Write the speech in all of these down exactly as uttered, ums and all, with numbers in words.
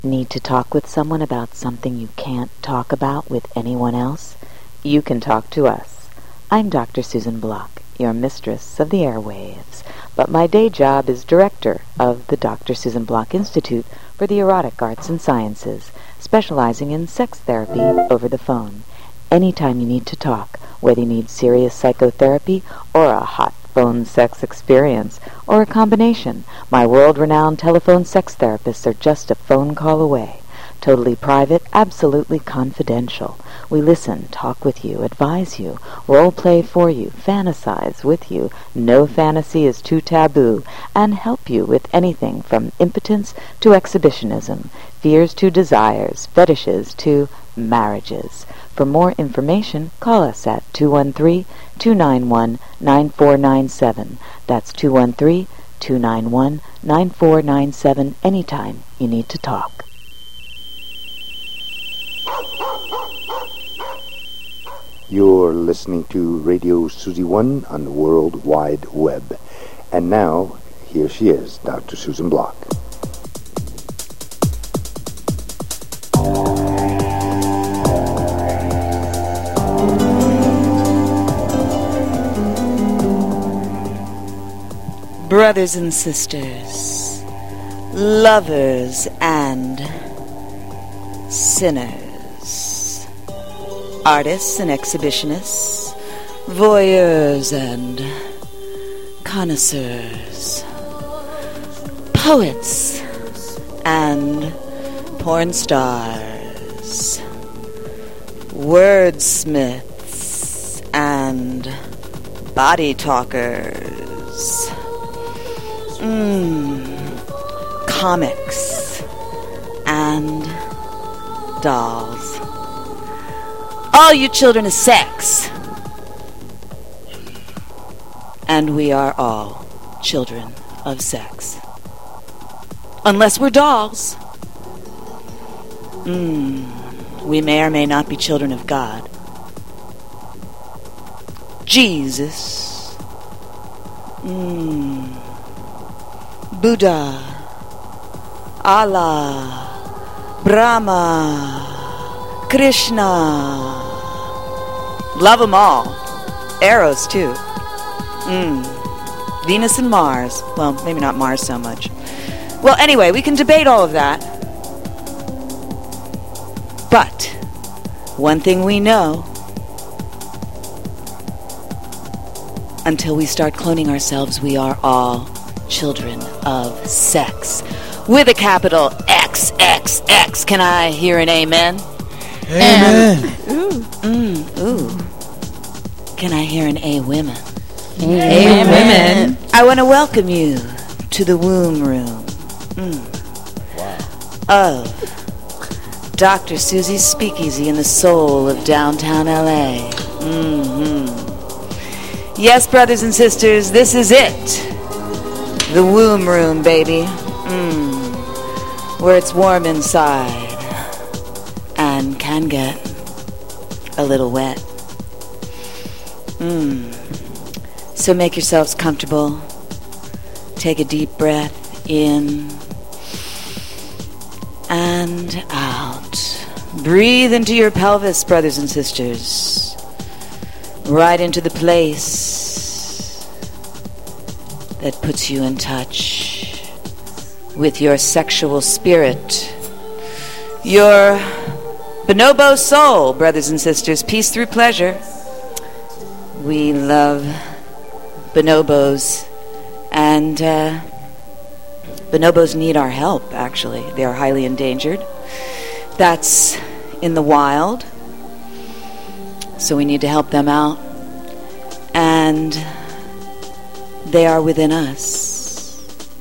Need to talk with someone about something you can't talk about with anyone else? You can talk to us. I'm Doctor Susan Block, your mistress of the airwaves, but my day job is director of the Doctor Susan Block Institute for the Erotic Arts and Sciences, specializing in sex therapy over the phone. Anytime you need to talk, whether you need serious psychotherapy or a hot phone sex experience, or a combination, my world-renowned telephone sex therapists are just a phone call away. Totally private, absolutely confidential. We listen, talk with you, advise you, role-play for you, fantasize with you, no fantasy is too taboo, and help you with anything from impotence to exhibitionism, fears to desires, fetishes to marriages. For more information, call us at two one three, two nine one, nine four nine seven. That's two one three, two nine one, nine four nine seven anytime you need to talk. You're listening to Radio Susie One on the World Wide Web. And now, here she is, Doctor Susan Block. Brothers and sisters, lovers and sinners, artists and exhibitionists, voyeurs and connoisseurs, poets and porn stars, wordsmiths and body talkers, mm, comics and dolls. All you children of sex. And we are all children of sex. Unless we're dolls. Mm, we may or may not be children of God. Jesus. Mm, Buddha. Allah. Brahma. Krishna. Love them all. Eros, too. Mm. Venus and Mars. Well, maybe not Mars so much. Well, anyway, we can debate all of that. But one thing we know, until we start cloning ourselves, we are all children of sex. With a capital X, X, X. Can I hear an amen? Amen. And, ooh, mm, ooh. Can I hear an A women? Amen. Amen. I want to welcome you to the womb room mm, wow. of Doctor Susie's Speakeasy in the soul of downtown L A. Mm-hmm. Yes, brothers and sisters, this is it. The womb room, baby. Mm, where it's warm inside and can get a little wet. Mm. So make yourselves comfortable. Take a deep breath in and out. Breathe into your pelvis, brothers and sisters. Right into the place that puts you in touch with your sexual spirit. Your bonobo soul, brothers and sisters. Peace through pleasure. We love bonobos, and uh, bonobos need our help, actually. They are highly endangered. That's in the wild, so we need to help them out. And they are within us.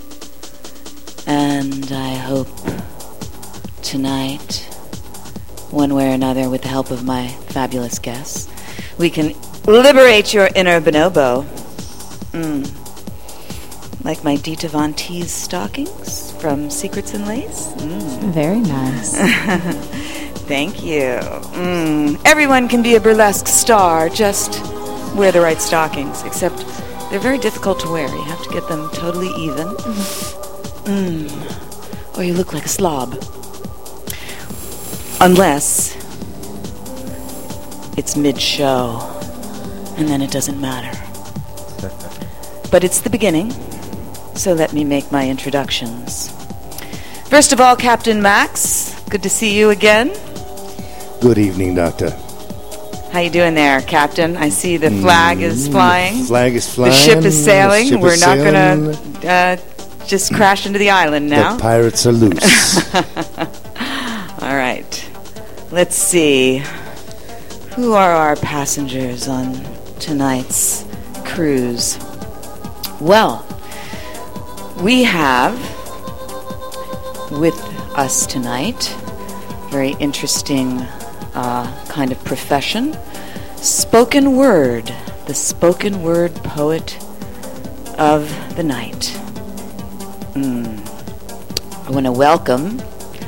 And I hope tonight, one way or another, with the help of my fabulous guests, we can liberate your inner bonobo. Mm. Like my Dita Von Teese stockings from Secrets and Lace. Mm. Very nice. Thank you. Mm. Everyone can be a burlesque star, just wear the right stockings, except they're very difficult to wear. You have to get them totally even. Mm. Mm. Or you look like a slob. Unless it's mid-show, and then it doesn't matter. But it's the beginning, so let me make my introductions. First of all, Captain Max, good to see you again. Good evening, Doctor. How you doing there, Captain? I see the flag mm, is flying. The flag is flying. The ship is sailing. Ship We're is not sailing. going to uh, just crash into the island now. The pirates are loose. All right. Let's see. Who are our passengers on tonight's cruise? Well, we have with us tonight very interesting uh, kind of profession, spoken word, the spoken word poet of the night. Mm. I want to welcome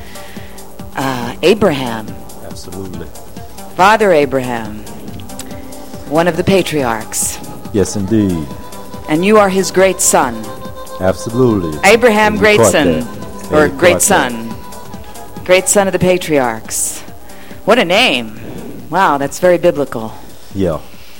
uh, Abraham. Absolutely. Father Abraham, one of the patriarchs. Yes, indeed. And you are his great son. Absolutely. Abraham, great son, or Hey, great caught son. Great son of the patriarchs. What a name. Wow, that's very biblical. Yeah.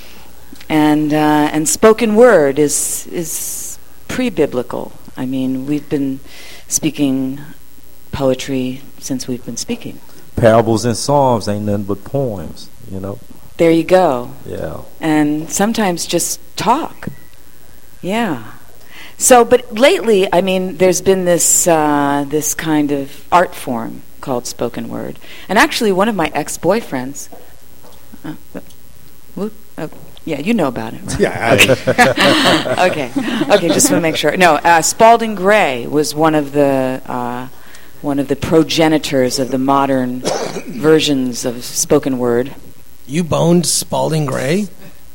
And uh, and spoken word is is pre-biblical. I mean, we've been speaking poetry since we've been speaking. Parables and psalms ain't nothing but poems, you know? There you go. Yeah. And sometimes just talk. Yeah. So, but lately, I mean, there's been this uh, this kind of art form called spoken word. And actually, one of my ex-boyfriends, uh, whoop, oh, yeah, you know about it, right? Yeah. I, okay. Okay, just want to make sure. No, uh, Spalding Gray was one of the uh, one of the progenitors of the modern versions of spoken word. You boned Spalding Gray?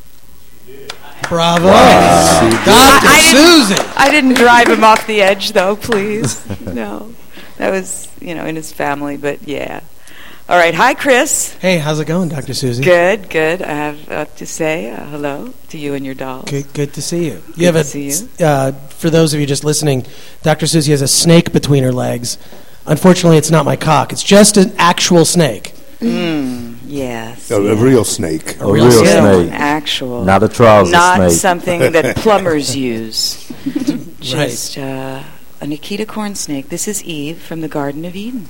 Bravo. Wow. Doctor I, I Susan. Didn't, I didn't drive him off the edge, though, please. No. That was, you know, in his family, but yeah. All right. Hi, Chris. Hey, how's it going, Doctor Susie? Good, good. I have uh, to say uh, hello to you and your dolls. Good, good to see you. You Good have to a, see you. Uh, for those of you just listening, Doctor Susie has a snake between her legs. Unfortunately, it's not my cock. It's just an actual snake. Mm, yes. A, a yes. real snake. A real real, snake. snake. Actual. Not a trouser Not snake. something that plumbers use. Just uh, a Nikita corn snake. This is Eve from the Garden of Eden.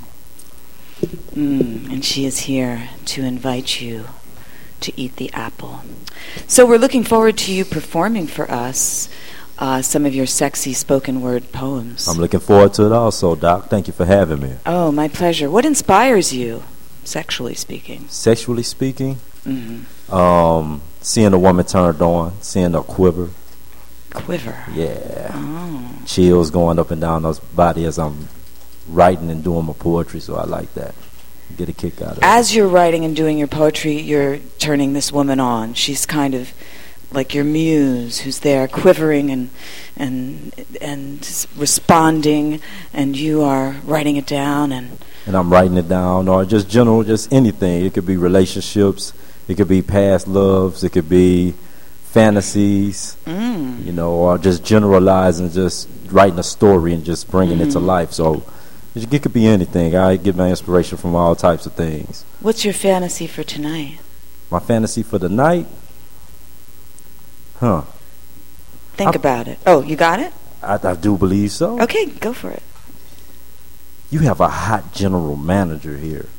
Mm, and she is here to invite you to eat the apple. So we're looking forward to you performing for us uh, some of your sexy spoken word poems. I'm looking forward to it also, Doc. Thank you for having me. Oh, my pleasure. What inspires you, sexually speaking? Sexually speaking, Mm-hmm. um, seeing a woman turned on, seeing her quiver. Quiver. Yeah. Oh. Chills going up and down her body as I'm writing and doing my poetry, so I like that. Get a kick out of it. As you're writing and doing your poetry, you're turning this woman on. She's kind of like your muse who's there quivering and and and responding, and you are writing it down. And and I'm writing it down, or just general, just anything. It could be relationships, it could be past loves, it could be fantasies, mm. you know, or just generalizing, just writing a story and just bringing Mm-hmm. it to life. So it could be anything. I get my inspiration from all types of things. What's your fantasy for tonight? My fantasy for the night? Huh. Think I- about it. Oh, you got it? I, I do believe so. Okay, go for it. You have a hot general manager here.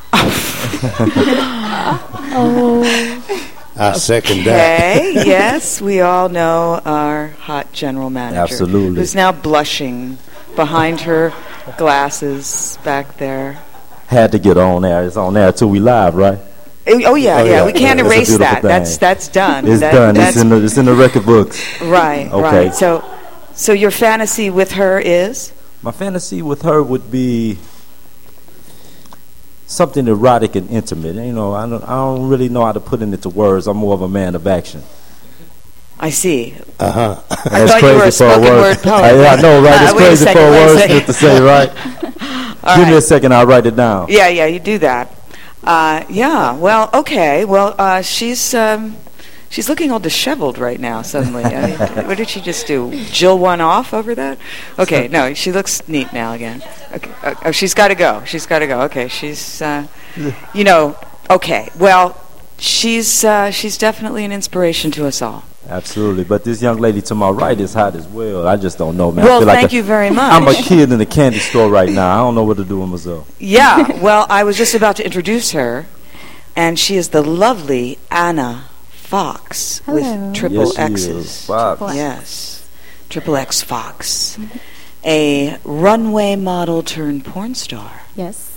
I second that. Okay, yes, we all know our hot general manager. Absolutely. Who's now blushing behind her glasses back there. Had to get on there. It's on there till we live, right? Oh, oh, yeah, Oh, yeah, yeah. we can't It's a erase beautiful that. thing. That's that's done. It's That- done. That's It's in the it's in the record books. right, Okay. right. So, so your fantasy with her is? My fantasy with her would be something erotic and intimate. You know, I don't I don't really know how to put it into words. I'm more of a man of action. I see. Uh huh. I thought you were a spoken word poet. I, yeah, I know, right? It's Uh, wait a crazy second, for a wait a word second. to say, right? All Give me a right. second. I'll write it down. Yeah, yeah, you do that. Uh, yeah. Well, okay. Well, uh, she's um, She's looking all disheveled right now, suddenly. I mean, what did she just do? Jill one off over that? Okay, no, she looks neat now again. Okay. Uh, oh, she's got to go. She's got to go. Okay, she's, uh, you know, okay. Well, she's uh, she's definitely an inspiration to us all. Absolutely. But this young lady to my right is hot as well. I just don't know, man. Well, I feel like thank a, you very much. I'm a kid in a candy store right now. I don't know what to do with myself. Yeah, well, I was just about to introduce her, and she is the lovely Anna Fox. Hello. With triple Yes, she X's. is. Fox. Triple X. Yes, triple X Fox. A runway model turned porn star. Yes.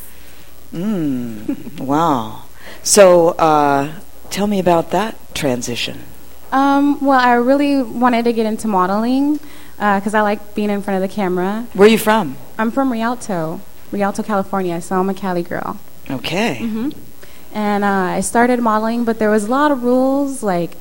Mm, wow. So, uh, tell me about that transition. Um, well, I really wanted to get into modeling because I like being in front of the camera. Where are you from? I'm from Rialto, Rialto, California, so I'm a Cali girl. Okay. hmm And uh, I started modeling, but there was a lot of rules like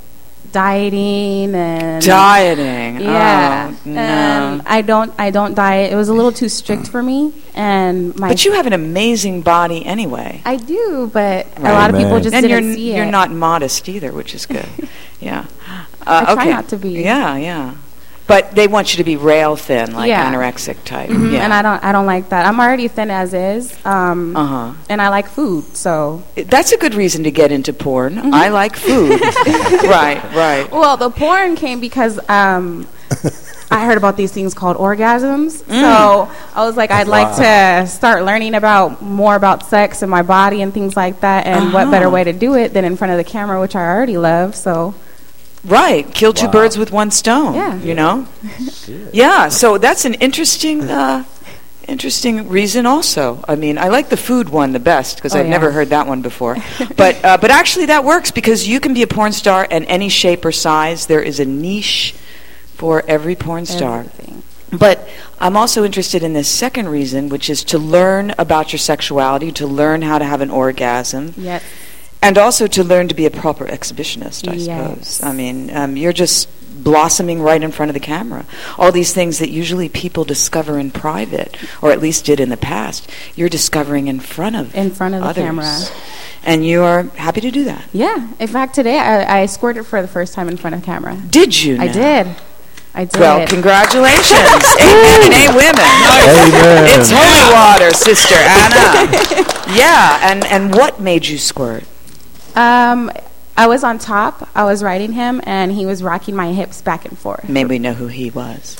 dieting and Dieting. Yeah, Oh, no. and I don't, I don't diet. It was a little too strict for me, and my. But you have an amazing body anyway. I do, but a Right. lot of people Amen. just And you're didn't see you're it. not modest either, which is good. Yeah. I Uh, try okay. not to be. Yeah, yeah. But they want you to be rail thin, like Yeah. anorexic type. Mhm, Yeah. And I don't, I don't like that. I'm already thin as is, um, Uh huh. and I like food, so. That's a good reason to get into porn. Mm-hmm. I like food. Right, right. Well, the porn came because um, I heard about these things called orgasms. Mm. So I was like, I'd like to start learning about more about sex and my body and things like that. And what better Uh-huh. way to do it than in front of the camera, which I already love. So Right. Kill two Wow. birds with one stone. Yeah. You know? Yeah. So that's an interesting, uh, interesting reason also. I mean, I like the food one the best because Oh, I've yeah. never heard that one before. but, uh, but actually that works because you can be a porn star in any shape or size. There is a niche for every porn star. everything. But I'm also interested in this second reason, which is to learn about your sexuality, to learn how to have an orgasm, Yes. and also to learn to be a proper exhibitionist, I Yes. suppose. I mean, um, you're just blossoming right in front of the camera. All these things that usually people discover in private, or at least did in the past, you're discovering in front of In front of the others. camera. And you are happy to do that. Yeah. In fact, today I, I squirted for the first time in front of camera. Did you I now? did. I did. Well, congratulations. Amen and a women. Amen. It's holy water, Sister Anna. Yeah, and, and what made you squirt? Um, I was on top. I was riding him, and he was rocking my hips back and forth. Maybe we know who he was.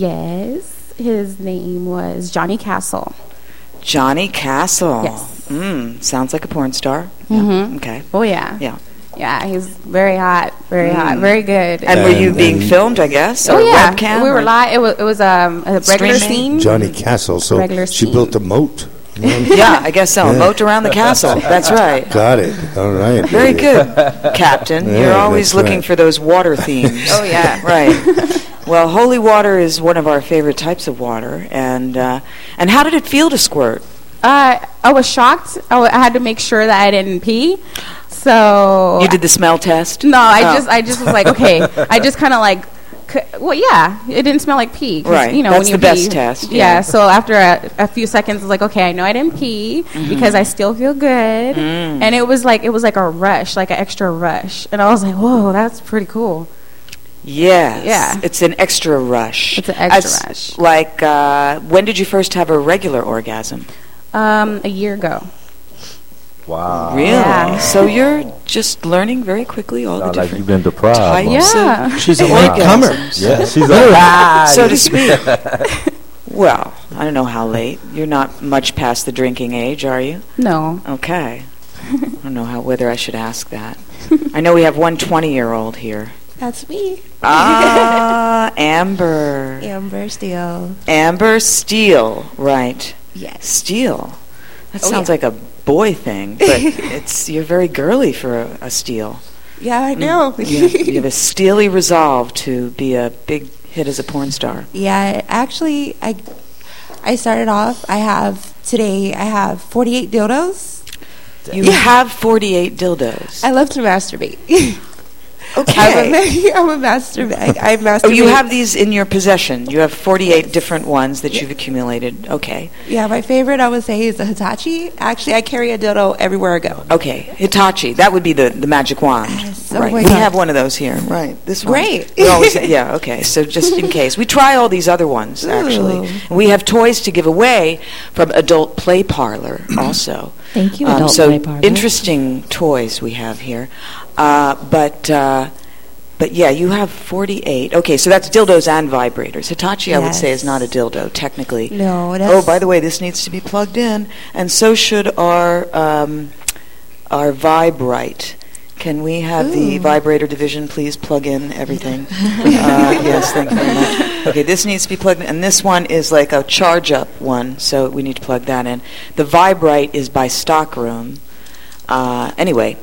Yes, his name was Johnny Castle. Johnny Castle. Yes. Mm, sounds like a porn star. Mhm. Okay. Oh yeah, Yeah. yeah. He's very hot, very hot, Mm. very good. And were you And- being and- filmed, I guess? oh or yeah, webcam? we were or- live. It was it was um, a regular Streaming? scene. Johnny Castle. So Regular she scene. built a moat. Yeah, I guess so. Yeah. Moat around the castle. That's right. Got it. All right. Very good, Captain. Yeah, You're always that's looking right. for those water themes. Oh yeah, Right. Well, holy water is one of our favorite types of water. And uh, and how did it feel to squirt? Uh, I was shocked. I, w- I had to make sure that I didn't pee. So You did the smell test? No, I Oh. just I just was like, okay. I just kind of like, c- well, yeah, it didn't smell like pee. 'cause, Right, You know, that's when you the best pee- test, Yeah. yeah. So after a, a few seconds, I was like, okay, I know I didn't pee because I still feel good. Mm. And it was like it was like a rush, like an extra rush, and I was like, whoa, that's pretty cool. Yes. Yeah. It's an extra rush. It's an extra As- rush. Like, uh, when did you first have a regular orgasm? Um, a year ago. Wow. Really? Yeah. So you're just learning very quickly all Sound the like different you've been deprived. types Mom. Yeah. of She's a late comer. orgasms. Yeah, she's alive. So to speak. Well, I don't know how late. You're not much past the drinking age, are you? No. Okay. I don't know how whether I should ask that. I know we have one twenty-year-old here. That's me, Ah, Amber. Amber Steele. Amber Steele, right. Yes. Steele. That Oh, sounds yeah. like a boy thing, but it's you're very girly for a, a Steele. Yeah, I know. You have, you have a steely resolve to be a big hit as a porn star. Yeah, actually, I I started off. I have today. I have forty-eight dildos. You have forty-eight dildos. I love to masturbate. Okay. I'm a, I'm a master. I, I masturbate. Oh, you have these in your possession. You have forty-eight different ones that you've accumulated. Okay. Yeah, my favorite I would say is the Hitachi. Actually, I carry a dildo everywhere I go. Okay, Hitachi. That would be the, the magic wand. Yes. Oh Right. my We God. have one of those here. Right. This one. Great. We always, yeah. Okay. So just in case, we try all these other ones actually. Ooh. And we have toys to give away from Adult Play Parlor also. Thank you, Um, Adult so Play Parlor. interesting toys we have here, uh, but uh, but yeah, you have forty-eight. Okay, so that's dildos and vibrators. Hitachi, I would say, is Yes. not a dildo technically. No, that's... Oh, by the way, this needs to be plugged in, and so should our um, our Vibrite. Can we have the Ooh. vibrator division please plug in everything? uh, yes, thank you very much. Okay, this needs to be plugged in, and this one is like a charge-up one, so we need to plug that in. The Vibrite is by Stockroom. Uh, anyway,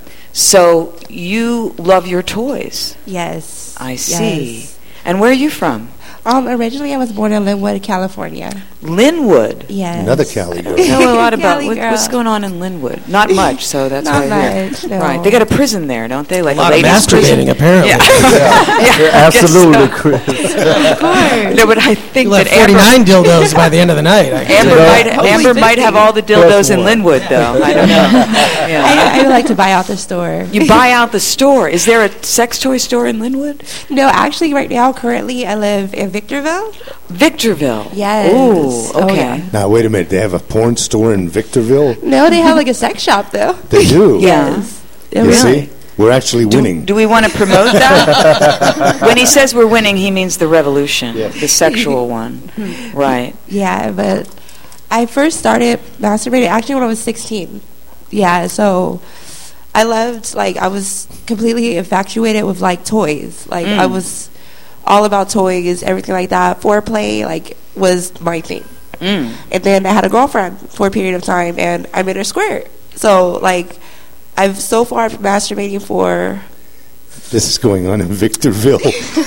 so you love your toys. Yes. I see. Yes. And where are you from? Um, originally, I was born in Linwood, California. Linwood. Yes. Another Cali girl. I know a lot about Cali what, girl. what's going on in Linwood. Not much, so that's Not why I'm much, here. no. Right, they got a prison there, don't they? Like A lot of ladies' masturbating, prison. apparently. Yeah. Yeah, I guess absolutely, so. Chris. Of course. No, but I think You'll have that Amber, forty-nine dildos by the end of the night. I can Amber, tell you. might, Hopefully Amber might have all the dildos in one. Linwood, though. I don't know. Yeah. I, I would like to buy out the store. You buy out the store. Is there a sex toy store in Linwood? No, actually, right now, currently, I live in Victorville. Victorville. Yes. Ooh, Oh, okay. yeah. Now, wait a minute. They have a porn store in Victorville? No, they have like a sex shop, though. They do. Yeah. Yes. You Really? see? We're actually Do, winning. do we want to promote that? When he says we're winning, he means the revolution, Yeah. the sexual one. Right. Yeah, but I first started masturbating actually when I was sixteen. Yeah, so I loved, like, I was completely infatuated with, like, toys. Like, Mm. I was all about toys, everything like that. Foreplay, like, was my thing. Mm. And then I had a girlfriend for a period of time, and I made her squirt. So, like, I've so far been masturbating for... This is going on in Victorville.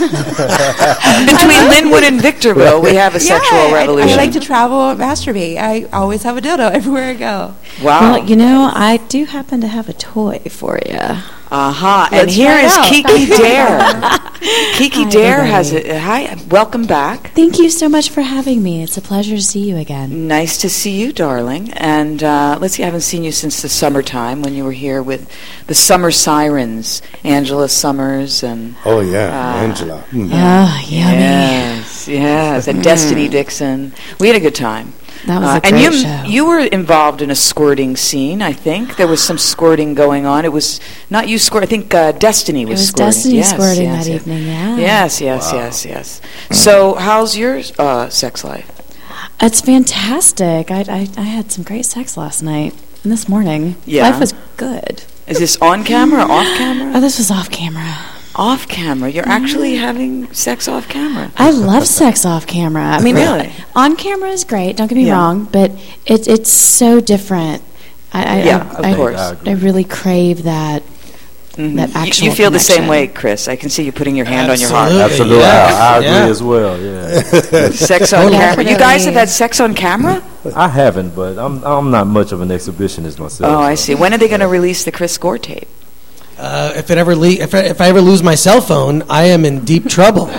Between Linwood and Victorville, we have a sexual yeah, I- revolution. I, like to travel and masturbate. I always have a dildo everywhere I go. Wow. Well, you know, I do happen to have a toy for you. Uh-huh. And Let's here find is out. Kiki Dare. Kiki Hi, Dare has everybody. a hi. Welcome back. Thank you so much for having me. It's a pleasure to see you again. Nice to see you, darling. And uh, let's see, I haven't seen you since the summertime when you were here with the Summer Sirens, Angela Summers and Oh, yeah. Uh, Angela. Hmm. Oh, yummy. yes, yes, and Destiny Dixon. We had a good time. That was Uh, a great and you, show. you were involved in a squirting scene, I think. There was some squirting going on. It was not you squirt. I think uh, Destiny was, It was squirting. Destiny yes, squirting yes, that yes. evening, yeah. Yes, yes, yes, yes. So, how's your uh, sex life? It's fantastic. I, I, I had some great sex last night and this morning. Yeah. Life was good. Is this on camera or off camera? Oh, this was off camera. Off camera. You're actually having sex off camera. I love sex off camera. I mean, Really? on camera is great. Don't get me Yeah. wrong, but it, it's so different. I, I, Yeah, I, of I- course. I agree. I really crave that. Mhm. That You- actual you feel the same connection. way, Chris. I can see you putting your hand on your heart. Absolutely. Absolutely. Yeah. I, I agree Yeah. as well, yeah. Sex on Totally. camera. You guys have had sex on camera? I haven't, but I'm I'm not much of an exhibitionist myself. Oh, I so. see. When are they going to release the Chris Gore tape? Uh, if it ever le- if I, if I ever lose my cell phone, I am in deep trouble.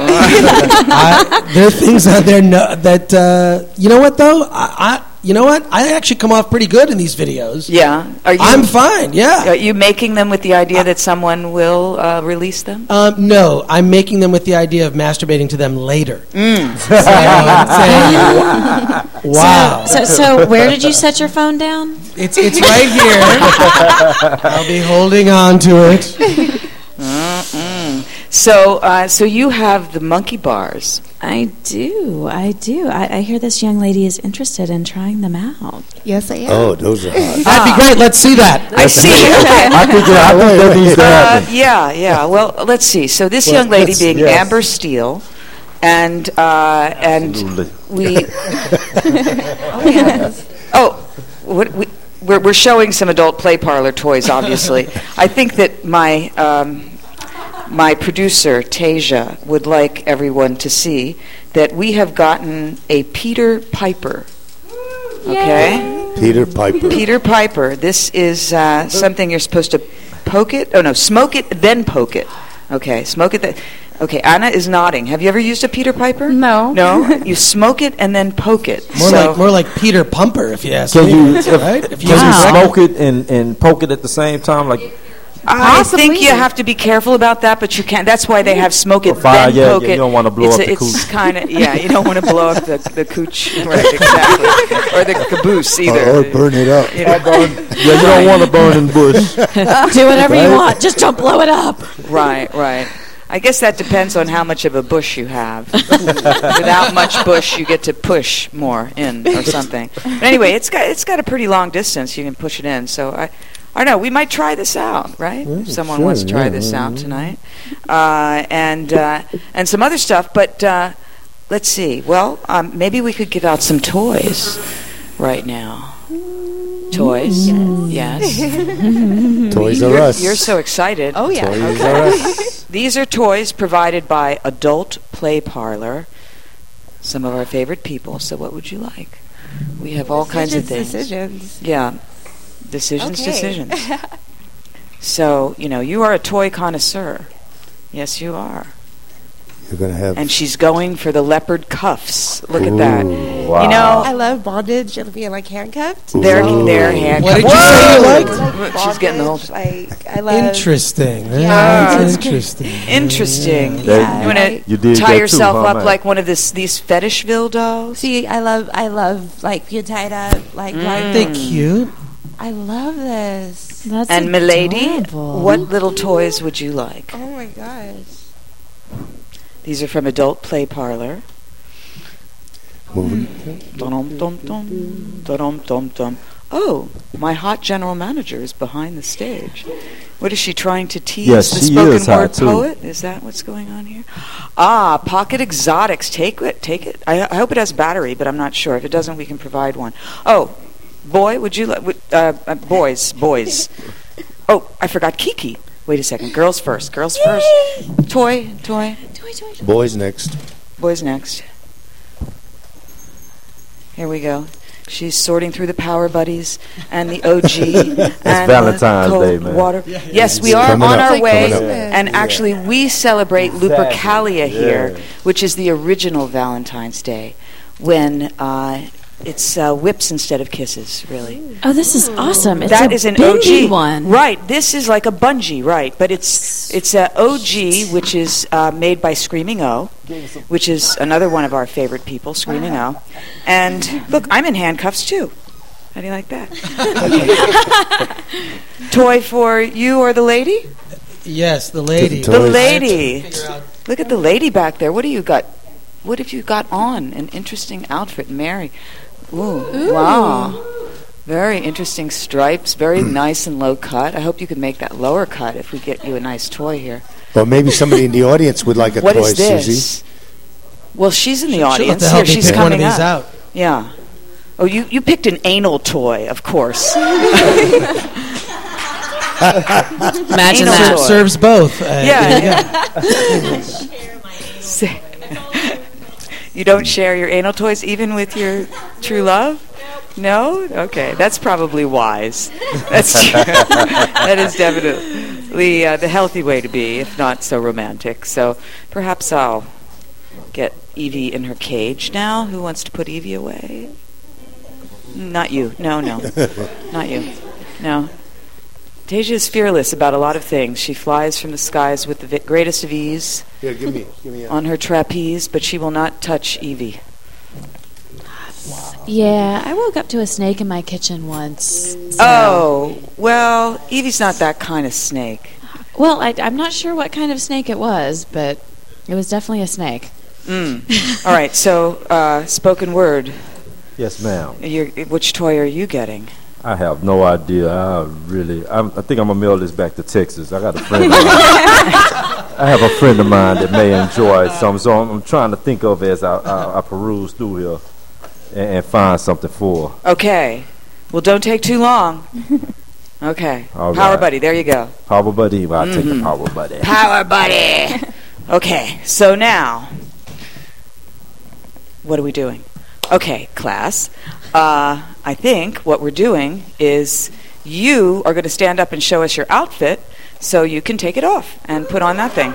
I, there are things out there no, that uh, you know what though. I, I you know what I actually come off pretty good in these videos. Yeah. Are you? I'm fine. Yeah. Are you making them with the idea that someone will uh, release them? Um, no, I'm making them with the idea of masturbating to them later. Mm. So, saying, wow, So, so where did you set your phone down? it's it's right here. I'll be holding on to it. Mm-mm. So, uh, so you have the monkey bars. I do. I do. I, I hear this young lady is interested in trying them out. Yes, I am. Oh, those are hot. That'd be great. Let's see that. I see. I think, that- I think that needs to Uh, happen. yeah, yeah. Well, let's see. So this Well, young lady let's- being yes. Amber Steele, and uh, and Absolutely. we. Oh, what we. We're, we're showing some adult play parlor toys, obviously. I think that my um, my producer, Tasia, would like everyone to see that we have gotten a Peter Piper. Okay? Peter Piper. Peter Piper. This is uh, something you're supposed to poke it. Oh, no, smoke it, then poke it. Okay, smoke it. Th- okay, Anna is nodding. Have you ever used a Peter Piper? No. No? You smoke it and then poke it. More so, like more like Peter Pumper, if you ask Can me. you, right? If can you Wow. smoke it and, and poke it at the same time? Like, I think Possibly. you have to be careful about that, but you can't. That's why they have smoke it, For fire, then yeah, poke yeah, it. you don't wanna blow it's up a, the It's cooch. kind of, yeah, you don't want to blow up the, the cooch. Right, exactly. Or the caboose, either. Or, or burn it up. You know, yeah, you don't want to burn in the bush. Do whatever you want. Just don't blow it up. right, right. I guess that depends on how much of a bush you have. Without much bush, you get to push more in or something. But anyway, it's got it's got a pretty long distance. You can push it in. So I, I don't know. We might try this out, right? Yeah, if someone sure, wants to try yeah, this yeah, out yeah. tonight, uh, and uh, and some other stuff. But uh, let's see. Well, um, maybe we could give out some toys right now. Toys, yes. Toys you're, R Us. You're so excited. Oh, yeah. Toys R Us. These are toys provided by Adult Play Parlor, some of our favorite people. So what would you like? We have all kinds of things. Decisions. Yeah. Decisions, Okay. decisions. So, you know, you are a toy connoisseur. Yes, you are. You're going to have... And she's going for the leopard cuffs. Look at that. Ooh, wow. You know, I love bondage and being like handcuffed. they're, Ooh. they're handcuffed. What did you say you liked? Look, she's getting the whole... Like I love. Interesting. Yeah. That's It's interesting. Interesting. Yeah. You want I- to You did tie that too, yourself huh, up Matt? like one of this, these Fetishville dolls? See, I love, I love like being tied up, like Mm. like They cute. I love this. That's And milady, adorable. what little toys would you like? Oh my gosh. These are from Adult Play Parlor. Moving. Dum dum dum dum dum dum. Oh, my hot general manager is behind the stage. What is she trying to tease? Yes, the she spoken is hot, word too. poet? Is that what's going on here? Ah, Pocket Exotics. Take it. Take it. I, I hope it has battery, but I'm not sure. If it doesn't, we can provide one. Oh, boy, would you like? Uh, uh, boys, boys. Oh, I forgot Kiki. Wait a second. Girls first. Girls first. Toy, toy. Boys next. Boys next. Here we go. She's sorting through the Power Buddies and the O G and Valentine's the cold Day, man. water. Yes, we It's are on coming up. our It's way, coming up. and actually we celebrate Lupercalia here, Yeah. which is the original Valentine's Day, when uh, it's uh, whips instead of kisses. Really, Oh, this is awesome. It's that a is an bendy O G one. right? This is like a bungee, right? But it's it's a O G, which is uh, made by Screaming O, which is another one of our favorite people, Screaming O. And look, I'm in handcuffs too. How do you like that? Toy for you or the lady? Yes, the lady. The The Toys. lady. Figure out- Look at the lady back there. What do you got? What have you got on? An interesting outfit, Mary. Ooh, wow. Very interesting stripes. Very nice and low cut. I hope you can make that lower cut if we get you a nice toy here. Well, maybe somebody in the audience would like a What toy, is this? Susie. Well, she's in the She'll have audience. to help Here, me she's pick one of coming these up. out. Yeah. Oh, you, you picked an anal toy, of course. Imagine Anal that. toy. Serves both. Uh, Yeah, there you go. Say- You don't share your anal toys even with your true love? No? Okay, that's probably wise. That's true. That is definitely uh, the healthy way to be, if not so romantic. So perhaps I'll get Evie in her cage now. Who wants to put Evie away? Not you. No, no. Not you. No. Tasia is fearless about a lot of things. She flies from the skies with the vi- greatest of ease Here, give me, give me a... on her trapeze, but she will not touch Evie. Yeah, I woke up to a snake in my kitchen once. so- Oh, well, Evie's not that kind of snake. Well, I, I'm not sure what kind of snake it was, but it was definitely a snake. Mm. All right, so uh, spoken word. Yes, ma'am. You're, which toy are you getting? I have no idea. I really, I'm, I think I'm gonna mail this back to Texas. I got a friend. Of mine. I have a friend of mine that may enjoy some, so I'm, I'm trying to think of it as I, I, I peruse through here and, and find something for her. Okay. Well, don't take too long. Okay. All Power right. Buddy, there you go. Power Buddy. Well, I'll take Mhm. the Power Buddy. Power Buddy. Okay, so now, what are we doing? Okay, class. Uh, I think what we're doing is you are going to stand up and show us your outfit So you can take it off and put on that thing.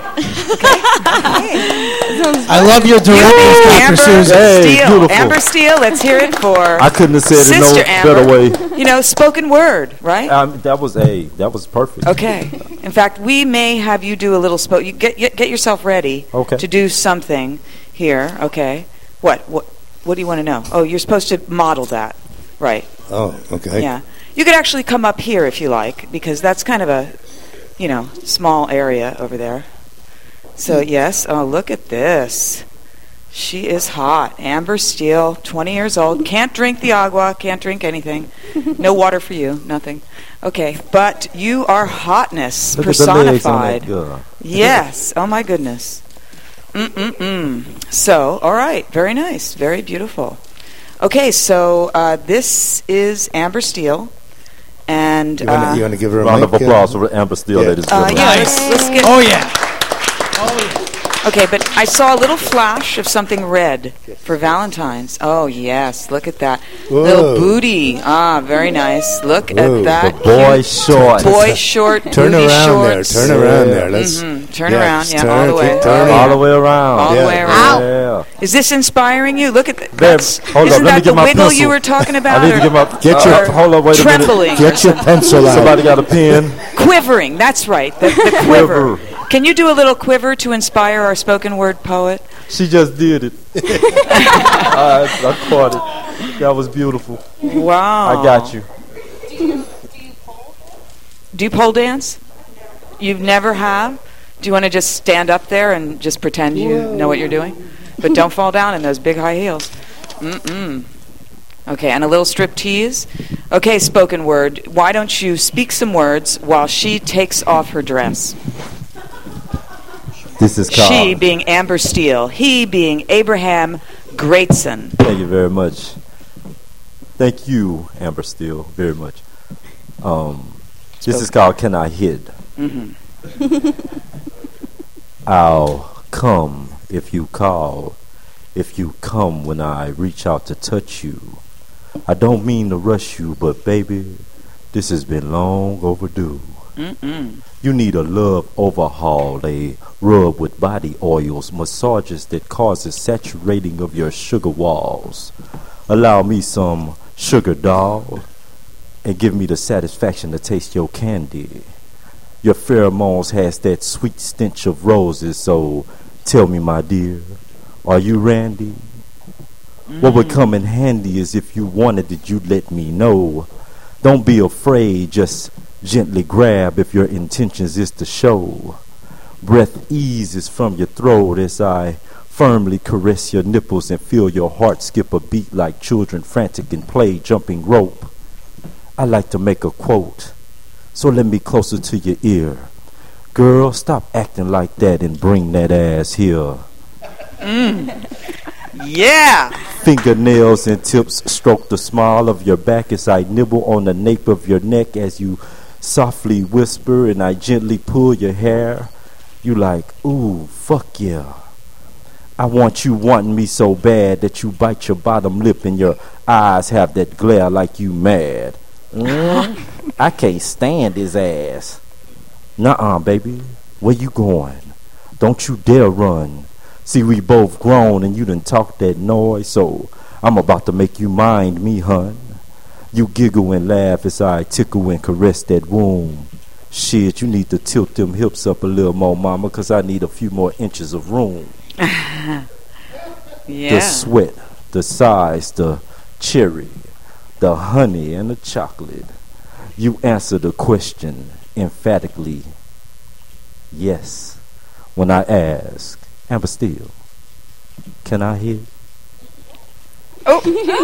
I love your directness, Doctor Amber Susan. Hey, Steele. beautiful. Amber Steele, let's hear it for I couldn't have said it no Sister Amber. better way. You know, spoken word, right? Um, that was a that was perfect. Okay. In fact, we may have you do a little spoke. You get, get get yourself ready Okay. to do something here. Okay. What what what do you want to know? Oh, you're supposed to model that, right? Oh, okay. Yeah. You could actually come up here if you like, because that's kind of a, you know, small area over there. So yes. Oh, look at this. She is hot. Amber Steele, twenty years old. Can't drink the agua. Can't drink anything. No water for you. Nothing. Okay. But you are hotness Look at the legs on that personified. girl. Yes. Oh, my goodness. Mm-mm-mm. So, all right. Very nice. Very beautiful. Okay. So uh, this is Amber Steele. And You want uh, to give her a Round mic, of applause uh, for Amber Steele, yeah. ladies and uh, gentlemen. yeah, let's, let's get... Oh, yeah. Okay, but I saw a little flash of something red for Valentine's. Oh, yes, look at that. Whoa. Little booty. Ah, very nice. Look Whoa. at that. The boy short. Boy short, Turn booty around shorts. there. Turn around there. Let's Mhm. Turn yeah, around, just yeah, turn, all the keep way. turning. All the way around. All Yeah. the way around. Yeah. Is this inspiring you? Look at that. Babe, That's, hold isn't up. Let that me the get my wiggle pencil. you were talking about? I need to or get my. Get uh, your- hold up. Wait a trembling. minute. Get your pencil out. Somebody got a pen. Quivering, that's right. The, the quiver. Quiver. Can you do a little quiver to inspire our spoken word poet? She just did it. I, I caught it. That was beautiful. Wow. I got you. Do you pole dance? You've never have? Do you want to just stand up there and just pretend you know what you're doing? But don't fall down in those big high heels. Mm-mm. Okay, and a little strip tease. Okay, spoken word. Why don't you speak some words while she takes off her dress? This is called. She being Amber Steele. He being Abraham Greatson. Thank you very much. Thank you, Amber Steele, very much. Um, this is called Can I Hit? Mm-hmm. I'll come if you call, if you come when I reach out to touch you. I don't mean to rush you, but baby, this has been long overdue. Mm-mm. You need a love overhaul, a rub with body oils, massages that causes saturating of your sugar walls. Allow me some sugar, doll, and give me the satisfaction to taste your candy. Your pheromones has that sweet stench of roses, so tell me, my dear, are you Randy? Mm. What would come in handy is if you wanted it, you'd let me know. Don't be afraid, just gently grab if your intentions is to show. Breath eases from your throat as I firmly caress your nipples and feel your heart skip a beat like children frantic in play jumping rope. I like to make a quote, so let me closer to your ear. Girl, stop acting like that and bring that ass here. Mm. Yeah. Fingernails and tips stroke the smile of your back as I nibble on the nape of your neck as you softly whisper and I gently pull your hair. You like, ooh, fuck yeah. I want you wanting me so bad that you bite your bottom lip and your eyes have that glare like you mad. Mm, I can't stand his ass. Nuh-uh, baby. Where you going? Don't you dare run. See, we both grown and you done talk that noise, so I'm about to make you mind me, hun. You giggle and laugh as I tickle and caress that womb. Shit, you need to tilt them hips up a little more, mama, because I need a few more inches of room. Yeah. The sweat, the size, the cherry, the honey, and the chocolate. You answer the question emphatically, yes, when I ask, Amber Steele, can I hit? Oh.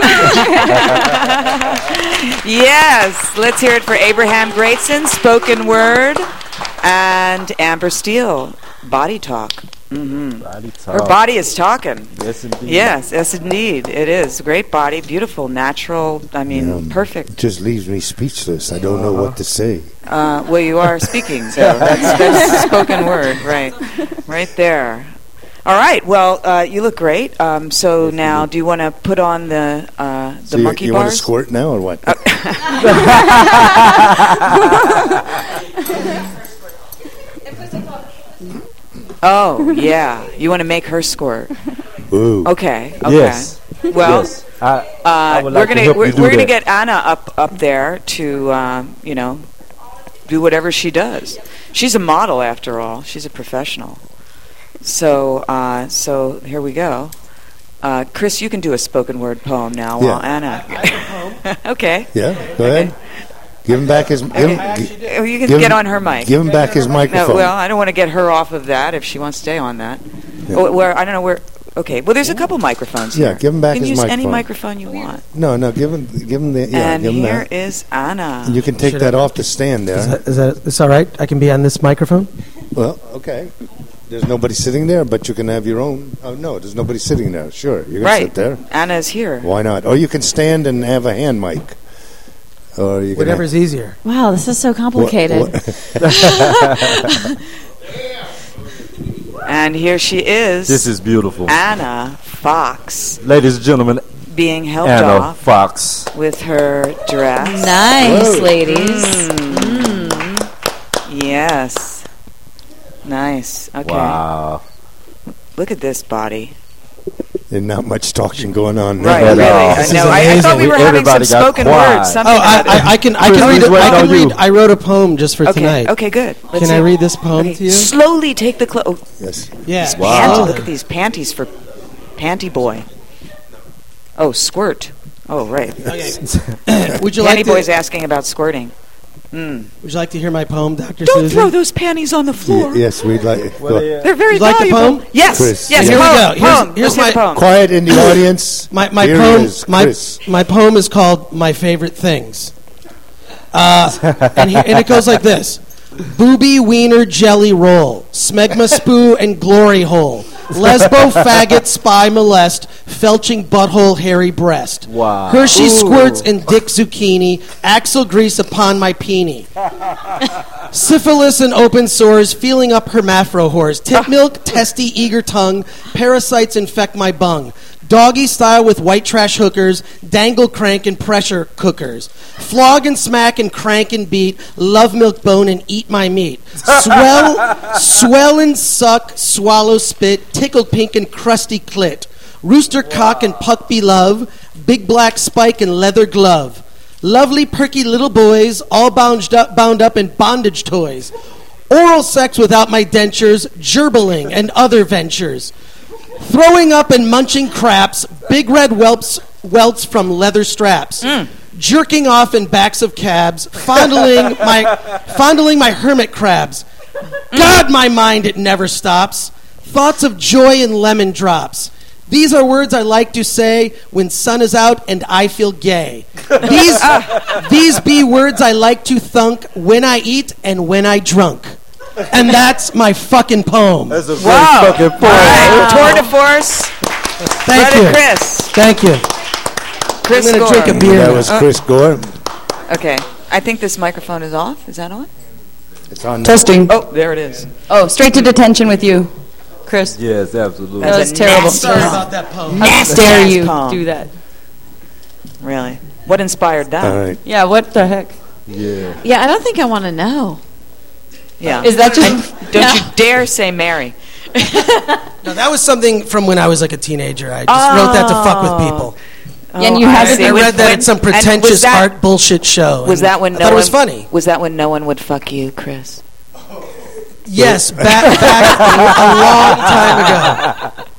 Yes, let's hear it for Abraham Greatson, spoken word, and Amber Steele, body talk. Mm-hmm. Body talk. Her body is talking. Yes, indeed. Yes, yes, indeed. It is. Great body, beautiful, natural, I mean, Um, perfect. Just leaves me speechless. I don't know what to say. Uh, well, you are speaking, so that's, that's spoken word, right? Right there. All right. Well, uh, you look great. Um, so Yes, now, you do. do you want to put on the uh, the So you, monkey you want to bars? squirt now or what? Oh, yeah. You want to make her squirt. Ooh. Okay. Okay. Yes. Well, yes. I, uh, I would we're like to gonna help we're, you do we're gonna that. get Anna up up there to um, you know do whatever she does. She's a model after all. She's a professional. So uh, so here we go. Uh, Chris, you can do a spoken word poem now Yeah. while Anna. Okay. Yeah, go ahead. Give him back his. Give him, Okay. Oh, you can give get him- on her mic. Give him back his No, microphone. well, I don't want to get her off of that if she wants to stay on that. Yeah. Oh, where I don't know where. Okay, well, there's a couple microphones Yeah, here. give him back you can his use any microphone. microphone you want. no, no, give him, give him the. Yeah, and give him here that. is Anna. You can take Should that I- off the stand Is there. that, is that is all right? I can be on this microphone. Well, okay. There's nobody sitting there, but you can have your own. Oh no, there's nobody sitting there. Sure, you can Right. sit there. Anna's here. Why not? Or you can stand and have a hand mic. Or you can Whatever's easier. Wow, this is so What- complicated. what- And here she is. This is beautiful. Anna Fox Ladies and gentlemen, being helped Anna off Fox. with her dress. Nice, Whoa. ladies. Yes. Nice. Okay. Wow. Look at this body. There's not much talking going on Right, there. really. all. I This know. is I, I thought we amazing. were having some Everybody got spoken quiet. words. Something Oh, I, about it. I, I can I Chris can read was it. I waiting can on read. you. I wrote a poem just for Okay. tonight. Okay, good. Let's Can I see. read this poem Okay. to you? Slowly take the clothes. Oh, Yes. Yeah. panty. Look at these panties for Panty Boy. Oh, squirt. Oh, right. Would you Panty like Boy's to, asking about squirting. Mm. Would you like to hear my poem, Doctor Don't Susan? throw those panties on the floor. Y- yes, we'd like. Well, they, uh, They're very You'd like the valuable. poem? Yes. Chris. Yes. Here we poem, go. Here's- poem. here's Let's hear my- the poem. Quiet in the audience. My my Here poem is my Chris. my poem is called My Favorite Things. Uh, and, he, and it goes like this: Booby wiener jelly roll, smegma spoo and glory hole, lesbo faggot spy molest, felching butthole hairy breast. Wow. Hershey Ooh. squirts and dick zucchini, axle grease upon my peenie. Syphilis and open sores, feeling up hermaphro whores. Tit milk, testy, eager tongue, parasites infect my bung. Doggy style with white trash hookers, dangle crank and pressure cookers. Flog and smack and crank and beat, love milk bone and eat my meat. Swell, swell and suck, swallow spit, tickled pink and crusty clit. Rooster cock and puck be love, big black spike and leather glove. Lovely perky little boys, all bound up, bound up in bondage toys. Oral sex without my dentures, gerbling and other ventures. Throwing up and munching craps, big red whelps, welts from leather straps. Jerking off in backs of cabs, fondling my, fondling my hermit crabs. God, my mind, it never stops. Thoughts of joy and lemon drops. These are words I like to say when sun is out and I feel gay. These, these be words I like to thunk when I eat and when I drunk. And that's my fucking poem. That's a great Wow. fucking poem. All right. Tour de force. Thank Brother you. Chris. Thank you. Chris I'm going to Gore. drink a beer. That was Chris Gore. Okay. I think this microphone is off. Is that on? It's on. Testing. Oh, there it is. Oh, straight to detention with you, Chris. Yes, absolutely. That That's was a terrible. nasty Sorry poem. about that poem. How Nasty dare ass you poem. do that? Really? What inspired that? All right. Yeah, what the heck? Yeah. Yeah, I don't think I want to know. Yeah. Is that just... Don't Yeah. you dare say Mary. No, that was something from when I was like a teenager. I just wrote that to fuck with people. Yeah, and you I have it- see. I When- read that when- at some and was pretentious that- art bullshit show. Was and that when I no thought one it was funny? Was that when no one would fuck you, Chris? Yes, back back a long time ago.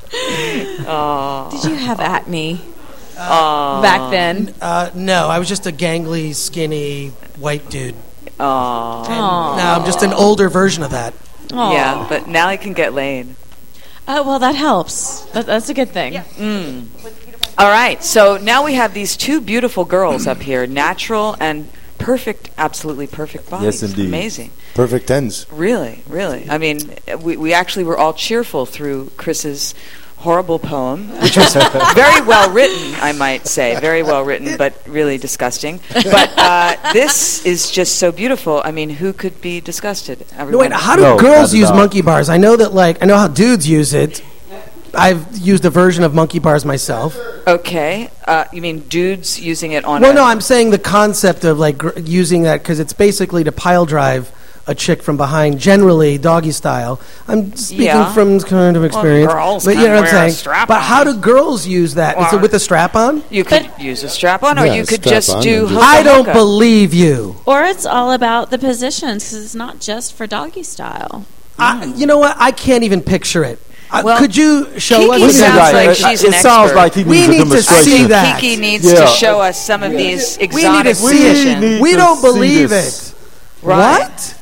Did you have acne Oh. back then? Uh, no, I was just a gangly, skinny white dude. Oh. And now I'm just an older version of that. Aw. Yeah, but now I can get laid. Oh, well, that helps. That, that's a good thing. Mm. All right, so now we have these two beautiful girls up here, natural and perfect, absolutely perfect bodies. Yes, indeed. Amazing. Perfect tens. Really, really. I mean, we, we actually were all cheerful through Chris's horrible poem, which was very well written, I might say. Very well written, but really disgusting. But uh, this is just so beautiful. I mean, who could be disgusted? No, Everyone. wait, how do No, girls not at use all. monkey bars? I know that, like, I know how dudes use it. I've used a version of monkey bars myself. Okay. Uh, you mean dudes using it on Well, a- no, I'm saying the concept of, like, gr- using that because it's basically to pile drive a chick from behind, generally doggy style. I'm speaking Yeah. from kind of experience. girls but can you know what wear a I'm saying? strap But on. how do girls use that? Is Well, it with a strap on? You could use a strap-on, or Yeah, you could strap just on do and just- hookah I don't hookah. believe you. Or it's all about the positions because it's not just for doggy style. I, you know what? I can't even picture it. I, Well, could you show Kiki us? We need, sounds like, like uh, she's it an sounds expert. like he We needs a need to demonstration. see that. Kiki needs Yeah. to show us some of these We need exotic to see positions. it. need We to don't see believe this. it. Right. What?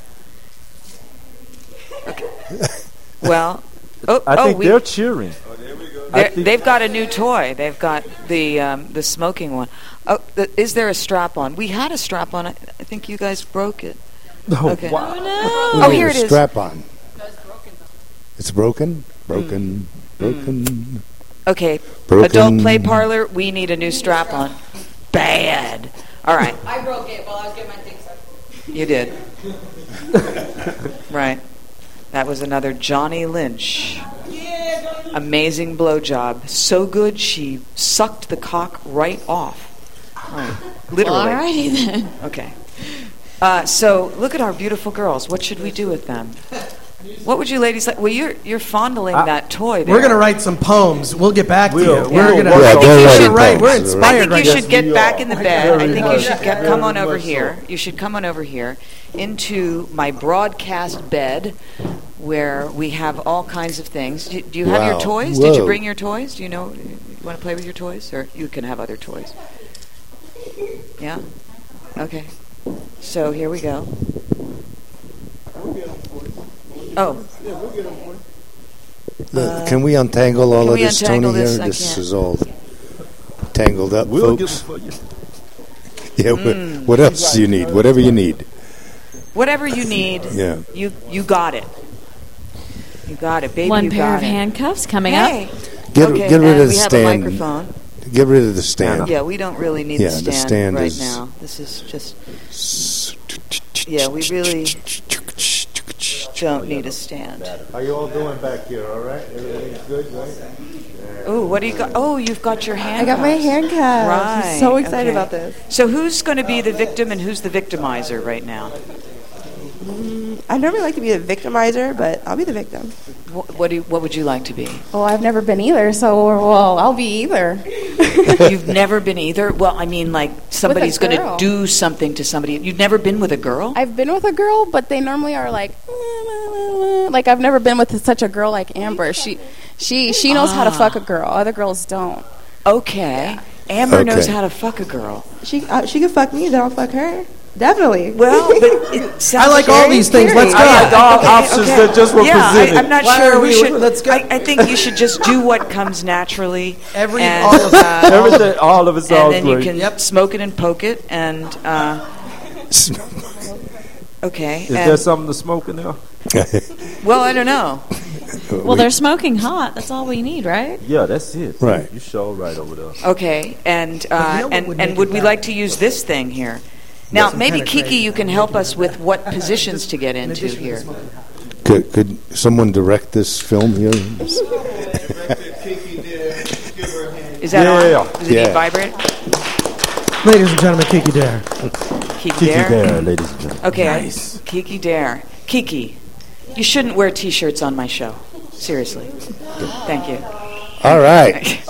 Well, oh, I oh, think we, they're cheering. I they're- think- they've got a new toy. They've got the um, the smoking one. Oh, the, is there a strap on? We had a strap on. I, I think you guys broke it. Oh, Okay. wow. We Oh, need here a it is. Strap on. It's broken. Broken. Broken. Okay, Broken. adult play parlor. We need a new strap on. Bad. All right. I broke it while I was getting my things up. You did. Right. That was another Johnny Lynch. Amazing blowjob. So good she sucked the cock right off. Right. Literally. Well, alrighty then. Okay. Uh, so look at our beautiful girls. What should we do with them? What would you ladies like? Well, you're you're fondling I- that toy there. We're gonna write some poems. We'll get back to We'll- you. we'll We're gonna. work Yeah, on they're it. writing You're right. We're poems. I inspired think right you now. should get we back are. in the bed. I think you much. should get, Very come on over much here. so. You should come on over here into my broadcast bed where we have all kinds of things. Do, do you have your Wow. toys? Did you Whoa. bring your toys? Do you know? You want to play with your toys? Or you can have other toys. Yeah? Okay. So here we go. Oh, Look, can we untangle all can of we this, untangle Tony? this? Here, I this can't. is all tangled up, We'll get folks. them for you. Yeah. Mm. What else do you need? Whatever you need. whatever you need, Yeah. you you got it. You got it, baby. One you pair got of it. handcuffs coming Hey. up. Get Okay, get rid and of the we have a stand. microphone. Get rid of the stand. Yeah, we don't really need Yeah, the the stand, stand right is- now. This is just. Yeah, we really don't need a stand. How you all doing back here? All right? Everything's good, right? Oh, what do you got? Oh, you've got your I handcuffs. got my handcuffs. Right. I'm so excited okay. about this. So who's going to be the victim and who's the victimizer right now? I normally like to be the victimizer, but I'll be the victim. What, what do you, what would you like to be? Well, I've never been either, so well, I'll be either. You've never been either? Well, I mean, like somebody's going to girl. do something to somebody. You've never been with a girl? I've been with a girl, but they normally are like, like I've never been with such a girl like Amber. She, she, she knows how to Ah. fuck a girl. Other girls don't. Okay. Amber knows Okay. how to fuck a girl. She uh, she can fuck me, then I'll fuck her. Definitely. Well, but it sounds I like all very these things. Let's scary. go. I like all options that just were yeah, presented. I, I'm not Why sure are we we- should. let's go. I, I think you should just do what comes naturally. Every- and, all of uh, Everything, all of it and sounds then you great. can Yep. smoke it and poke it, and uh, okay. Is and- there something to smoke in there? well, I don't know. Well, they're smoking hot. That's all we need, right? Yeah, that's it. Right. You show right over there. Okay, and uh, you know what and would and make would it we better? like to use this thing here? Now, Some maybe kinda Kiki, crazy. you can help us with what positions to get into addition to here. smoking. Could, could someone direct this film here? Is that Yeah. on? Does it Yeah. need vibrate? Ladies and gentlemen, Kiki Dare. Kiki, Kiki Dare? there, ladies and gentlemen. Okay, I- Nice. Kiki Dare. Kiki, you shouldn't wear T-shirts on my show. Seriously. Thank you. All right.